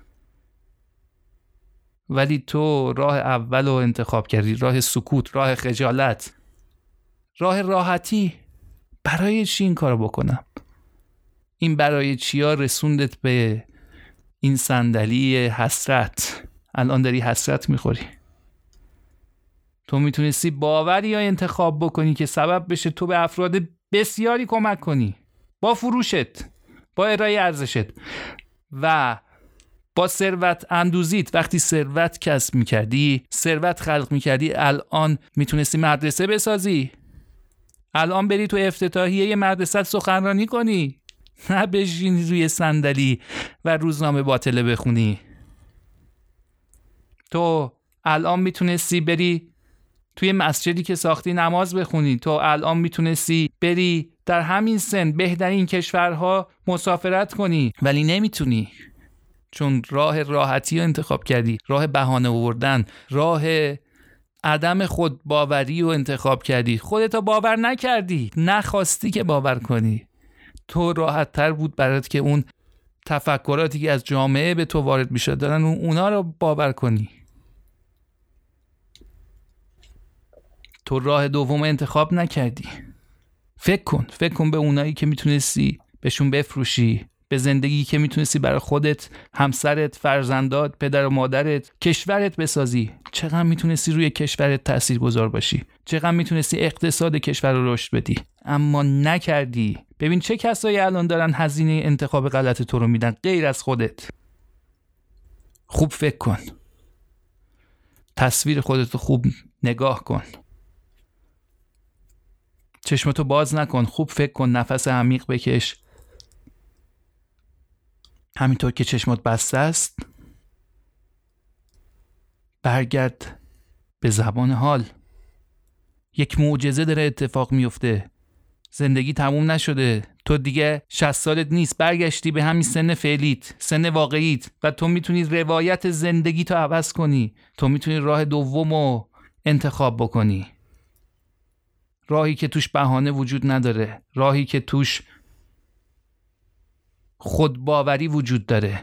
ولی تو راه اول رو انتخاب کردی، راه سکوت، راه خجالت، راه راحتی. برای چی این کارو بکنم؟ این برای چیا رسوندت به این صندلی حسرت؟ الان داری حسرت میخوری. تو میتونستی باوری یا انتخاب بکنی که سبب بشه تو به افراد بسیاری کمک کنی، با فروشت، با ارائه ارزشت و با ثروت اندوزیت. وقتی ثروت کسب میکردی، ثروت خلق میکردی، الان میتونستی مدرسه بسازی، الان بری تو افتتاحیه یه مدرسه سخنرانی کنی، نه بشینی روی صندلی و روزنامه باطله بخونی. تو الان میتونستی بری توی مسجدی که ساختی نماز بخونی. تو الان میتونستی بری در همین سن بهترین کشورها مسافرت کنی، ولی نمیتونی، چون راه راحتی رو انتخاب کردی، راه بهانه آوردن، راه عدم خود باوری رو انتخاب کردی. خودت باور نکردی، نخواستی که باور کنی. تو راحت تر بود برات که اون تفکراتی که از جامعه به تو وارد میشه دارن اونا رو باور کنی. تو راه دوم انتخاب نکردی. فکر کن فکر کن به اونایی که میتونستی بهشون بفروشی، به زندگی که میتونستی برای خودت، همسرت، فرزندات، پدر و مادرت، کشورت بسازی. چقدر میتونستی روی کشورت تاثیرگذار باشی، چقدر میتونستی اقتصاد کشور رو رشد بدی، اما نکردی. ببین چه کسایی الان دارن هزینه انتخاب غلط تو رو میدن غیر از خودت. خوب فکر کن، تصویر خودت رو خوب نگاه کن، چشمتو باز نکن، خوب فکر کن، نفس عمیق بکش. همینطور که چشمات بسته است برگرد به زبان حال. یک معجزه داره اتفاق میفته. زندگی تموم نشده. تو دیگه شصت سالت نیست، برگشتی به همین سن فعلیت، سن واقعیت، و تو میتونی روایت زندگی تو عوض کنی. تو میتونی راه دومو انتخاب بکنی، راهی که توش بهانه وجود نداره، راهی که توش خودباوری وجود داره.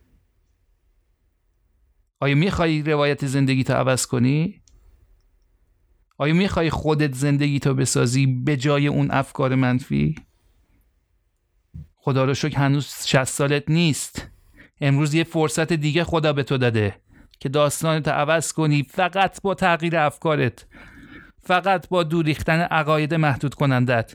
آیا میخوای روایت زندگی تو عوض کنی؟ آیا میخوای خودت زندگی تو بسازی به جای اون افکار منفی؟ خدا رو شکر هنوز شصت سالت نیست. امروز یه فرصت دیگه خدا به تو داده که داستانت عوض کنی، فقط با تغییر افکارت، فقط با دور ریختن عقاید محدود کنندت.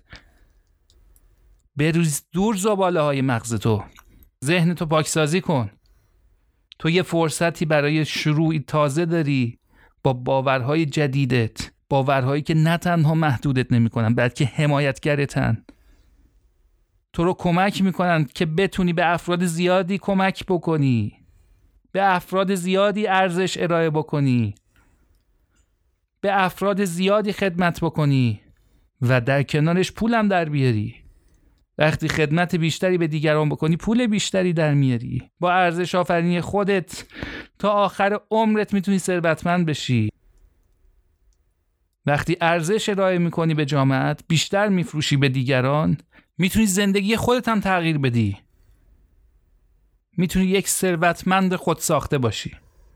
بروز دور زباله های مغز تو، ذهن تو پاکسازی کن. تو یه فرصتی برای شروعی تازه داری با باورهای جدیدت، باورهایی که نه تنها محدودت نمی کنن بلکه حمایتگرتن. تو رو کمک میکنن که بتونی به افراد زیادی کمک بکنی، به افراد زیادی ارزش ارائه بکنی، به افراد زیادی خدمت بکنی و در کنارش پولم در بیاری. وقتی خدمت بیشتری به دیگران بکنی پول بیشتری در میاری. با ارزش آفرینی خودت تا آخر عمرت میتونی ثروتمند بشی. وقتی ارزش ارائه میکنی به جامعت، بیشتر میفروشی به دیگران، میتونی زندگی خودت هم تغییر بدی. میتونی یک ثروتمند خود ساخته باشی.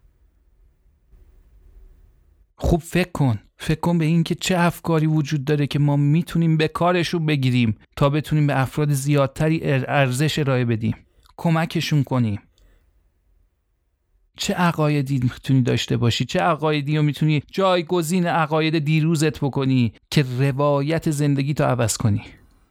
خوب فکر کن فکر کن به این که چه افکاری وجود داره که ما میتونیم به کارشو بگیریم تا بتونیم به افراد زیادتری ارزش ارائه بدیم، کمکشون کنیم. چه عقایدی میتونی داشته باشی، چه عقایدی رو میتونی جایگزین عقاید دیروزت بکنی که روایت زندگی تو عوض کنی.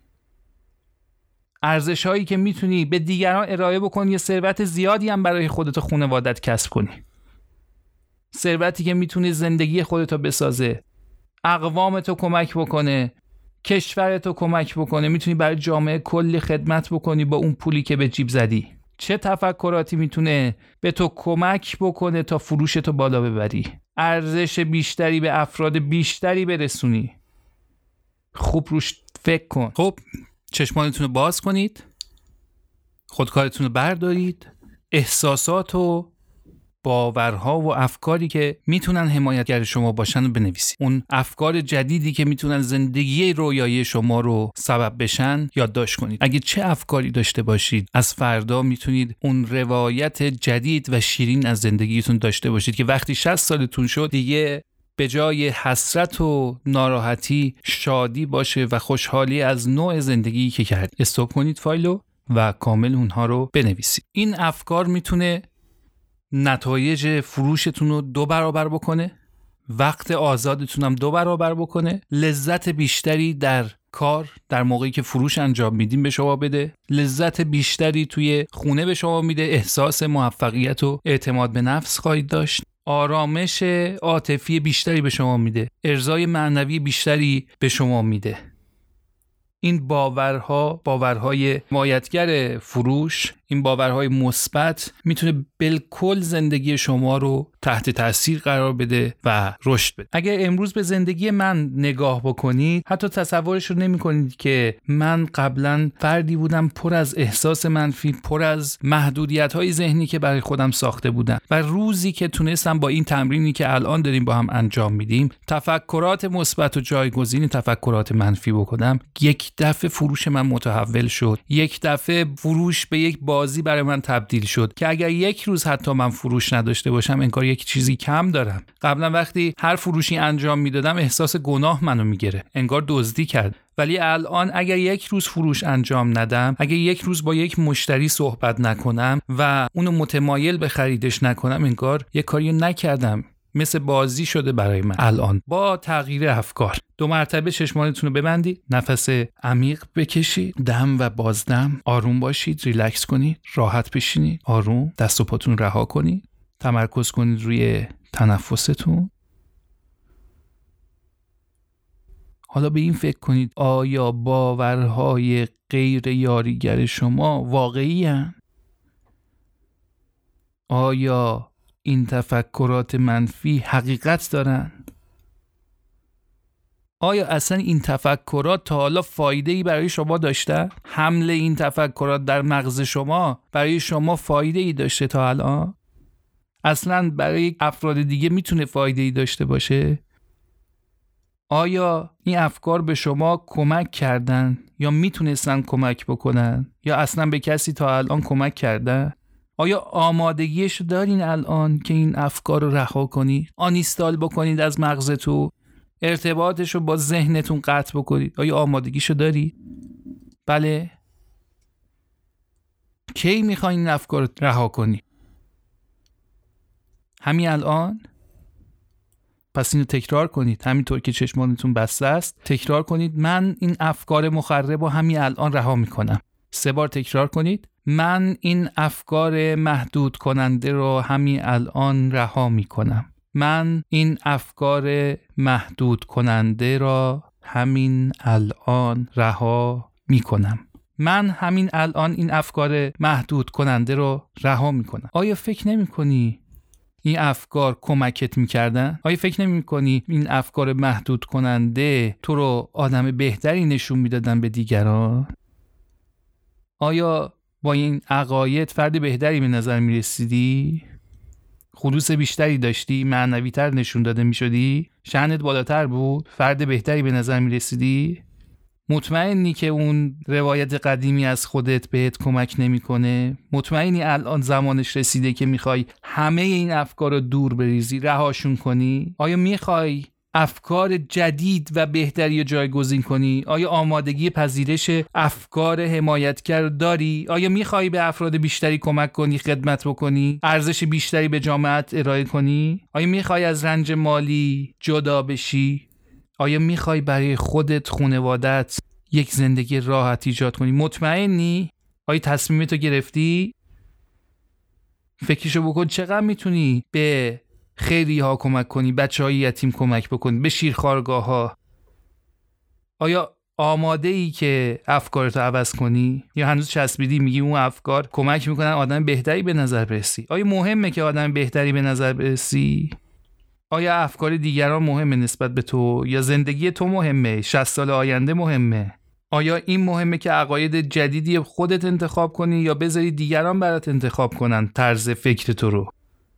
ارزش هایی که میتونی به دیگران ارائه بکنی، ثروت زیادی هم برای خودت و خانوادت کسب کنی. ثروتی که میتونه زندگی خودتو بسازه، اقوامتو کمک بکنه، کشورتو کمک بکنه، میتونی برای جامعه کلی خدمت بکنی با اون پولی که به جیب زدی. چه تفکراتی میتونه به تو کمک بکنه تا فروشتو بالا ببری، ارزش بیشتری به افراد بیشتری برسونی. خوب روش فکر کن. خب چشمانتون رو باز کنید، خودکارتون رو بردارید، احساساتو، باورها و افکاری که میتونن حمایتگر شما باشن رو بنویسید. اون افکار جدیدی که میتونن زندگی رویایی شما رو سبب بشن یادداشت کنید. اگه چه افکاری داشته باشید، از فردا میتونید اون روایت جدید و شیرین از زندگیتون داشته باشید که وقتی شصت سالتون شد دیگه به جای حسرت و ناراحتی شادی باشه و خوشحالی از نوع زندگی که کرد. استاپ کنید فایلو و کامل اونها رو بنویسید. این افکار میتونه نتایج فروشتون رو دو برابر بکنه، وقت آزادتون هم دو برابر بکنه، لذت بیشتری در کار در موقعی که فروش انجام میدین به شما بده، لذت بیشتری توی خونه به شما میده، احساس موفقیت و اعتماد به نفس خواهید داشت، آرامش عاطفی بیشتری به شما میده، ارضای معنوی بیشتری به شما میده. این باورها، باورهای حمایتگر فروش، این باورهای مثبت میتونه بالکل زندگی شما رو تحت تاثیر قرار بده و رشد بده. اگر امروز به زندگی من نگاه بکنید، حتی تصورش رو نمی کنید که من قبلا فردی بودم پر از احساس منفی، پر از محدودیت‌های ذهنی که برای خودم ساخته بودم و روزی که تونستم با این تمرینی که الان داریم با هم انجام میدیم تفکرات مثبت و جایگزین تفکرات منفی بکنم، یک دفعه فروش من متحول شد. یک دفعه فروش به یک بازی برای من تبدیل شد که اگر یک روز حتی من فروش نداشته باشم انگار یک چیزی کم دارم. قبلا وقتی هر فروشی انجام میدادم احساس گناه منو میگیره، انگار دزدی کرد. ولی الان اگر یک روز فروش انجام ندم، اگر یک روز با یک مشتری صحبت نکنم و اونو متمایل به خریدش نکنم، انگار یک کاری نکردم. مثل بازی شده برای من. الان با تغییر افکار دو مرتبه چشمانتون رو ببندید، نفس عمیق بکشید، دم و بازدم، آروم باشید، ریلکس کنید، راحت بشینید، آروم دست و پاتون رها کنید، تمرکز کنید روی تنفستون. حالا به این فکر کنید آیا باورهای غیر یاریگر شما واقعی هستند؟ آیا این تفکرات منفی حقیقت دارند؟ آیا اصلا این تفکرات تا حالا فایده‌ای برای شما داشته؟ حمل این تفکرات در مغز شما برای شما فایده‌ای داشته تا الان؟ اصلا برای افراد دیگه میتونه فایده‌ای داشته باشه؟ آیا این افکار به شما کمک کردن یا میتونستن کمک بکنن یا اصلا به کسی تا الان کمک کردن؟ آیا آمادگیش دارین الان که این افکار رو رها کنید، آنیستال بکنید از مغزتون، ارتباطش رو با ذهنتون قطع بکنید؟ آیا آمادگیشو داری؟ بله. کی میخواین این افکار رو رها کنید؟ همین الان؟ پس اینو تکرار کنید، همینطور که چشمانتون بسته است تکرار کنید من این افکار مخرب رو همین الان رها میکنم. سه بار تکرار کنید من این افکار محدود کننده رو همین الان رها میکنم. من این افکار محدود کننده را همین الان رها میکنم. من همین الان این افکار محدود کننده رو رها میکنم. آیا فکر نمی کنی این افکار کمکت میکردن؟ آیا فکر نمی کنی این افکار محدود کننده تو رو آدم بهتری نشون میدادن به دیگران؟ آیا با این عقاید فرد بهتری به نظر می رسیدی؟ خلوص بیشتری داشتی؟ معنوی تر نشون داده می شدی؟ شأنت بالاتر بود؟ فرد بهتری به نظر می رسیدی؟ مطمئنی که اون روایت قدیمی از خودت بهت کمک نمی کنه؟ مطمئنی الان زمانش رسیده که میخوای همه این افکار رو دور بریزی، رهاشون کنی؟ آیا میخوای افکار جدید و بهتری رو جایگزین کنی؟ آیا آمادگی پذیرش افکار حمایتگر داری؟ آیا میخوای به افراد بیشتری کمک کنی، خدمت بکنی، ارزش بیشتری به جامعت ارائه کنی؟ آیا میخوای از رنج مالی جدا بشی؟ آیا میخوای برای خودت، خانوادت یک زندگی راحت ایجاد کنی؟ مطمئنی؟ آیا تصمیمتو گرفتی؟ فکرشو بکن چقدر میتونی به خیلی ها کمک کنی، بچه های یتیم کمک بکنی، به شیرخوارگاه ها. آیا آماده ای که افکارتو عوض کنی یا هنوز چسبیدی میگی اون افکار کمک میکنن آدم بهتری به نظر برسی؟ آیا مهمه که آدم بهتری به نظر برسی؟ آیا افکار دیگران مهمه نسبت به تو یا زندگی تو مهمه؟ شصت سال آینده مهمه؟ آیا این مهمه که عقاید جدیدی خودت انتخاب کنی یا بذاری دیگران برات انتخاب کنن طرز فکر تو رو؟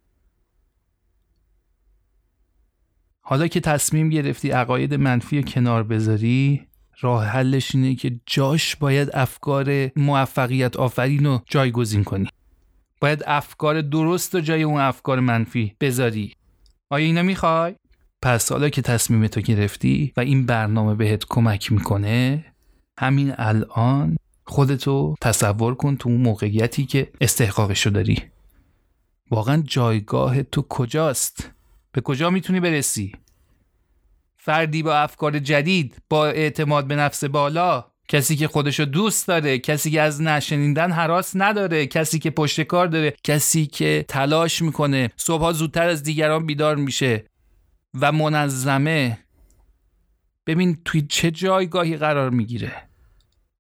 حالا که تصمیم گرفتی عقاید منفی رو کنار بذاری، راه حلش اینه که جاش باید افکار موفقیت آفرین رو جایگزین کنی. باید افکار درست رو جای اون افکار منفی بذاری. آیا اینا میخوای؟ پس حالا که تصمیمتو گرفتی و این برنامه بهت کمک میکنه، همین الان خودتو تصور کن تو اون موقعیتی که استحقاقشو داری. واقعا جایگاه تو کجاست؟ به کجا میتونی برسی؟ فردی با افکار جدید، با اعتماد به نفس بالا، کسی که خودشو دوست داره، کسی که از نشنیدن هراس نداره، کسی که پشت کار داره، کسی که تلاش میکنه، صبحها زودتر از دیگران بیدار میشه و منظمه. ببین توی چه جایگاهی قرار میگیره.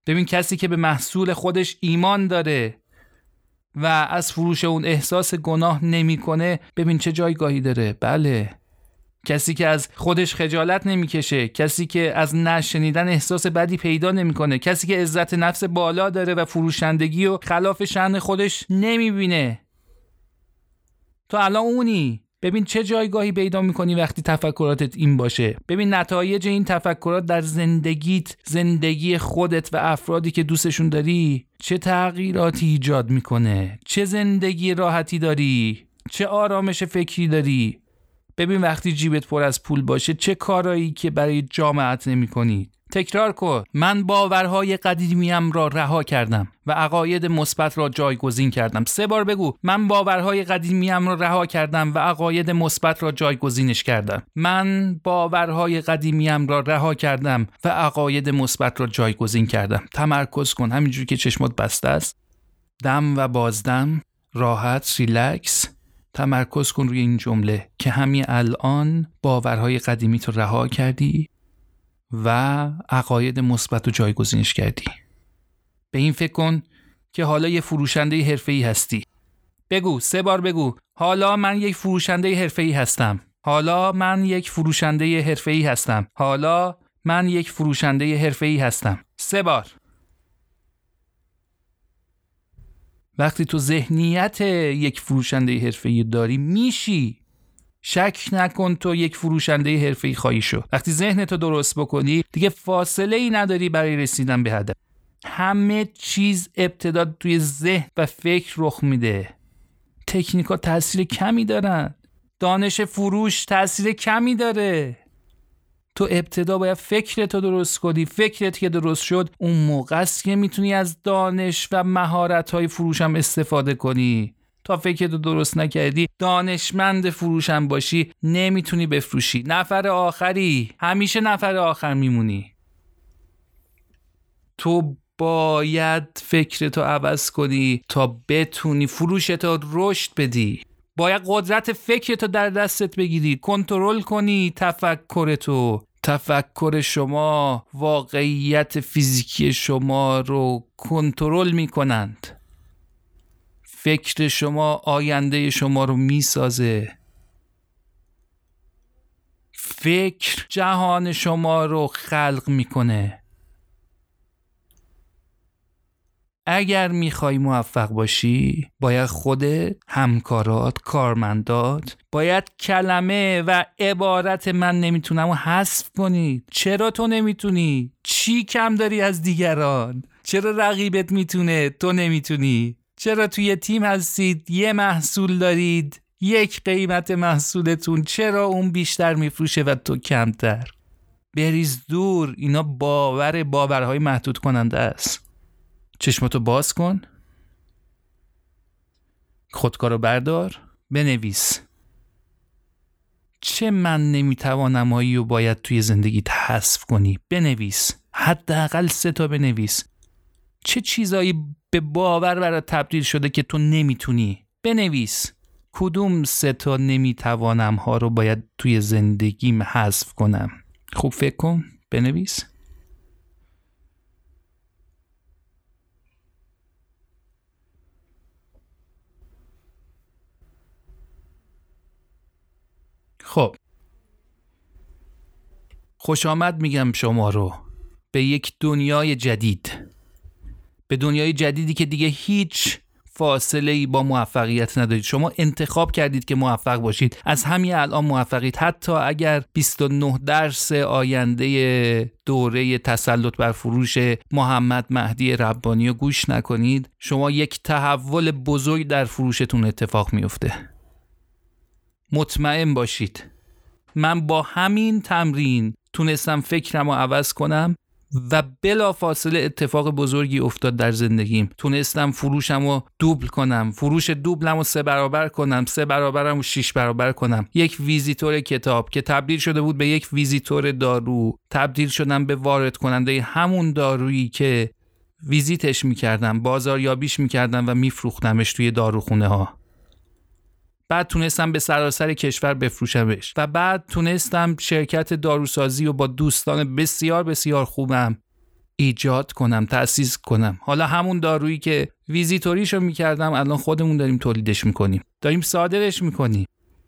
ببین کسی که به محصول خودش ایمان داره و از فروش اون احساس گناه نمیکنه، ببین چه جایگاهی داره. بله، کسی که از خودش خجالت نمیکشه، کسی که از نشنیدن احساس بدی پیدا نمیکنه، کسی که عزت نفس بالا داره و فروشندگی و خلاف شأن خودش نمیبینه. تو الان اونی. ببین چه جایگاهی پیدا میکنی وقتی تفکراتت این باشه. ببین نتایج این تفکرات در زندگیت، زندگی خودت و افرادی که دوستشون داری، چه تغییراتی ایجاد میکنه. چه زندگی راحتی داری، چه آرامش فکری داری. ببین وقتی جیبت پر از پول باشه چه کارایی که برای جامعت نمی کنی. تکرار کن. من باورهای قدیمیم را رها کردم و عقاید مثبت را جایگزین کردم. سه بار بگو. من باورهای قدیمیم را رها کردم و عقاید مثبت را جایگزینش کردم. من باورهای قدیمیم را رها کردم و عقاید مثبت را جایگزین کردم. تمرکز کن همینجوری که چشمات بسته است. دم و بازدم، راحت، ریلکس. تمرکز کن روی این جمله که همین الان باورهای قدیمی تو رها کردی و عقاید مثبت رو جایگزینش کردی. به این فکر کن که حالا یه فروشنده حرفه‌ای هستی. بگو، سه بار بگو. حالا من یک فروشنده حرفه‌ای هستم. حالا من یک فروشنده حرفه‌ای هستم. حالا من یک فروشنده حرفه‌ای هستم. سه بار. وقتی تو ذهنیت یک فروشنده حرفه‌ای داری میشی. شک نکن تو یک فروشنده حرفه‌ای خواهی شد. وقتی ذهنتو درست بکنی دیگه فاصله ای نداری برای رسیدن به هدف. همه چیز ابتدا توی ذهن و فکر رخ میده. تکنیکا تاثیر کمی دارن. دانش فروش تاثیر کمی داره. تو ابتدا باید فکرتو درست کنی. فکرت که درست شد اون موقع است که میتونی از دانش و مهارت‌های فروشم استفاده کنی. تا فکرتو درست نکردی، دانشمند فروشم باشی، نمیتونی بفروشی. نفر آخری، همیشه نفر آخر میمونی. تو باید فکرتو عوض کنی تا بتونی فروشتو رشد بدی. باید قدرت فکرتو در دستت بگیری، کنترل کنی تفکرتو. تفکر شما واقعیت فیزیکی شما رو کنترل میکنند. فکر شما آینده شما رو میسازه. فکر جهان شما رو خلق میکنه. اگر میخوای موفق باشی باید خودت، همکارات، کارمندات باید کلمه و عبارت من نمیتونم رو حذف کنی. چرا تو نمیتونی؟ چی کم داری از دیگران؟ چرا رقیبت میتونه تو نمیتونی؟ چرا توی تیم هستید یه محصول دارید، یک قیمت محصولتون، چرا اون بیشتر میفروشه و تو کمتر؟ بریز دور. اینا باور باورهای محدود کننده است. چشماتو باز کن، خودکارو بردار، بنویس چه من نمیتوانم هایی رو باید توی زندگیت حذف کنی. بنویس، حداقل سه تا بنویس. چه چیزایی به باور برات تبدیل شده که تو نمیتونی؟ بنویس کدوم سه تا نمیتوانم ها رو باید توی زندگیم حذف کنم. خوب فکر کن، بنویس. خب، خوش آمد میگم شما رو به یک دنیای جدید، به دنیای جدیدی که دیگه هیچ فاصله‌ای با موفقیت ندارید. شما انتخاب کردید که موفق باشید، از همین الان موفقید. حتی اگر بیست و نه درس آینده دوره تسلط بر فروش محمد مهدی ربانی رو گوش نکنید، شما یک تحول بزرگ در فروشتون اتفاق میفته. مطمئن باشید من با همین تمرین تونستم فکرم رو عوض کنم و بلا فاصله اتفاق بزرگی افتاد در زندگیم. تونستم فروشم رو دوبل کنم، فروش دوبلم رو سه برابر کنم، سه برابرم رو شیش برابر کنم. یک ویزیتور کتاب که تبدیل شده بود به یک ویزیتور دارو، تبدیل شدم به وارد کننده همون دارویی که ویزیتش میکردم، بازاریابیش میکردم و میفروختمش توی داروخونه ها. بعد تونستم به سراسر کشور بفروشمش و بعد تونستم شرکت داروسازی و با دوستان بسیار بسیار خوبم ایجاد کنم، تأسیس کنم. حالا همون دارویی که ویزیتوریشو میکردم الان خودمون داریم تولیدش میکنیم، داریم صادرش میکنیم.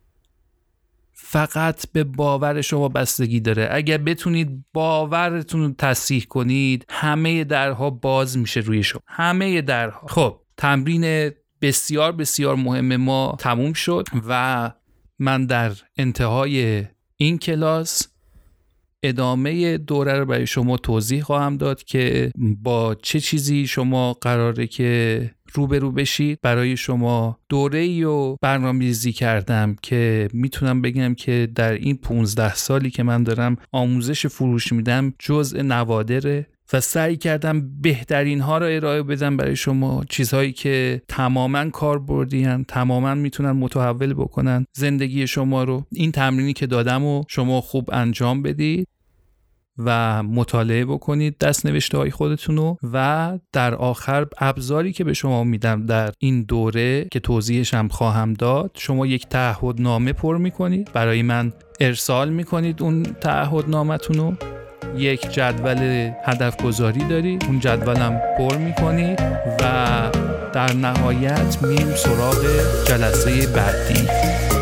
فقط به باور شما بستگی داره. اگر بتونید باورتون رو تصحیح کنید، همه درها باز میشه روی شما، همه درها. خب تمرین بسیار بسیار مهم ما تموم شد و من در انتهای این کلاس ادامه دوره رو برای شما توضیح خواهم داد که با چه چیزی شما قراره که روبرو بشید. برای شما دوره‌ای رو برنامه‌ریزی کردم که میتونم بگم که در این پانزده سالی که من دارم آموزش فروش میدم جزء نوادره و سعی کردم بهترین ها رو ارائه بدم برای شما، چیزهایی که تماماً کاربردی هستند، تماماً میتونن متحول بکنن زندگی شما رو. این تمرینی که دادم و شما خوب انجام بدید و مطالعه بکنید دست نوشته های خودتون رو و در آخر ابزاری که به شما میدم در این دوره که توضیحش هم خواهم داد، شما یک تعهدنامه پر میکنید، برای من ارسال میکنید اون تعهدنامه‌تون رو. یک جدول هدف گذاری دارید، اون جدولم پر میکنید و در نهایت میریم سراغ جلسه بعدی.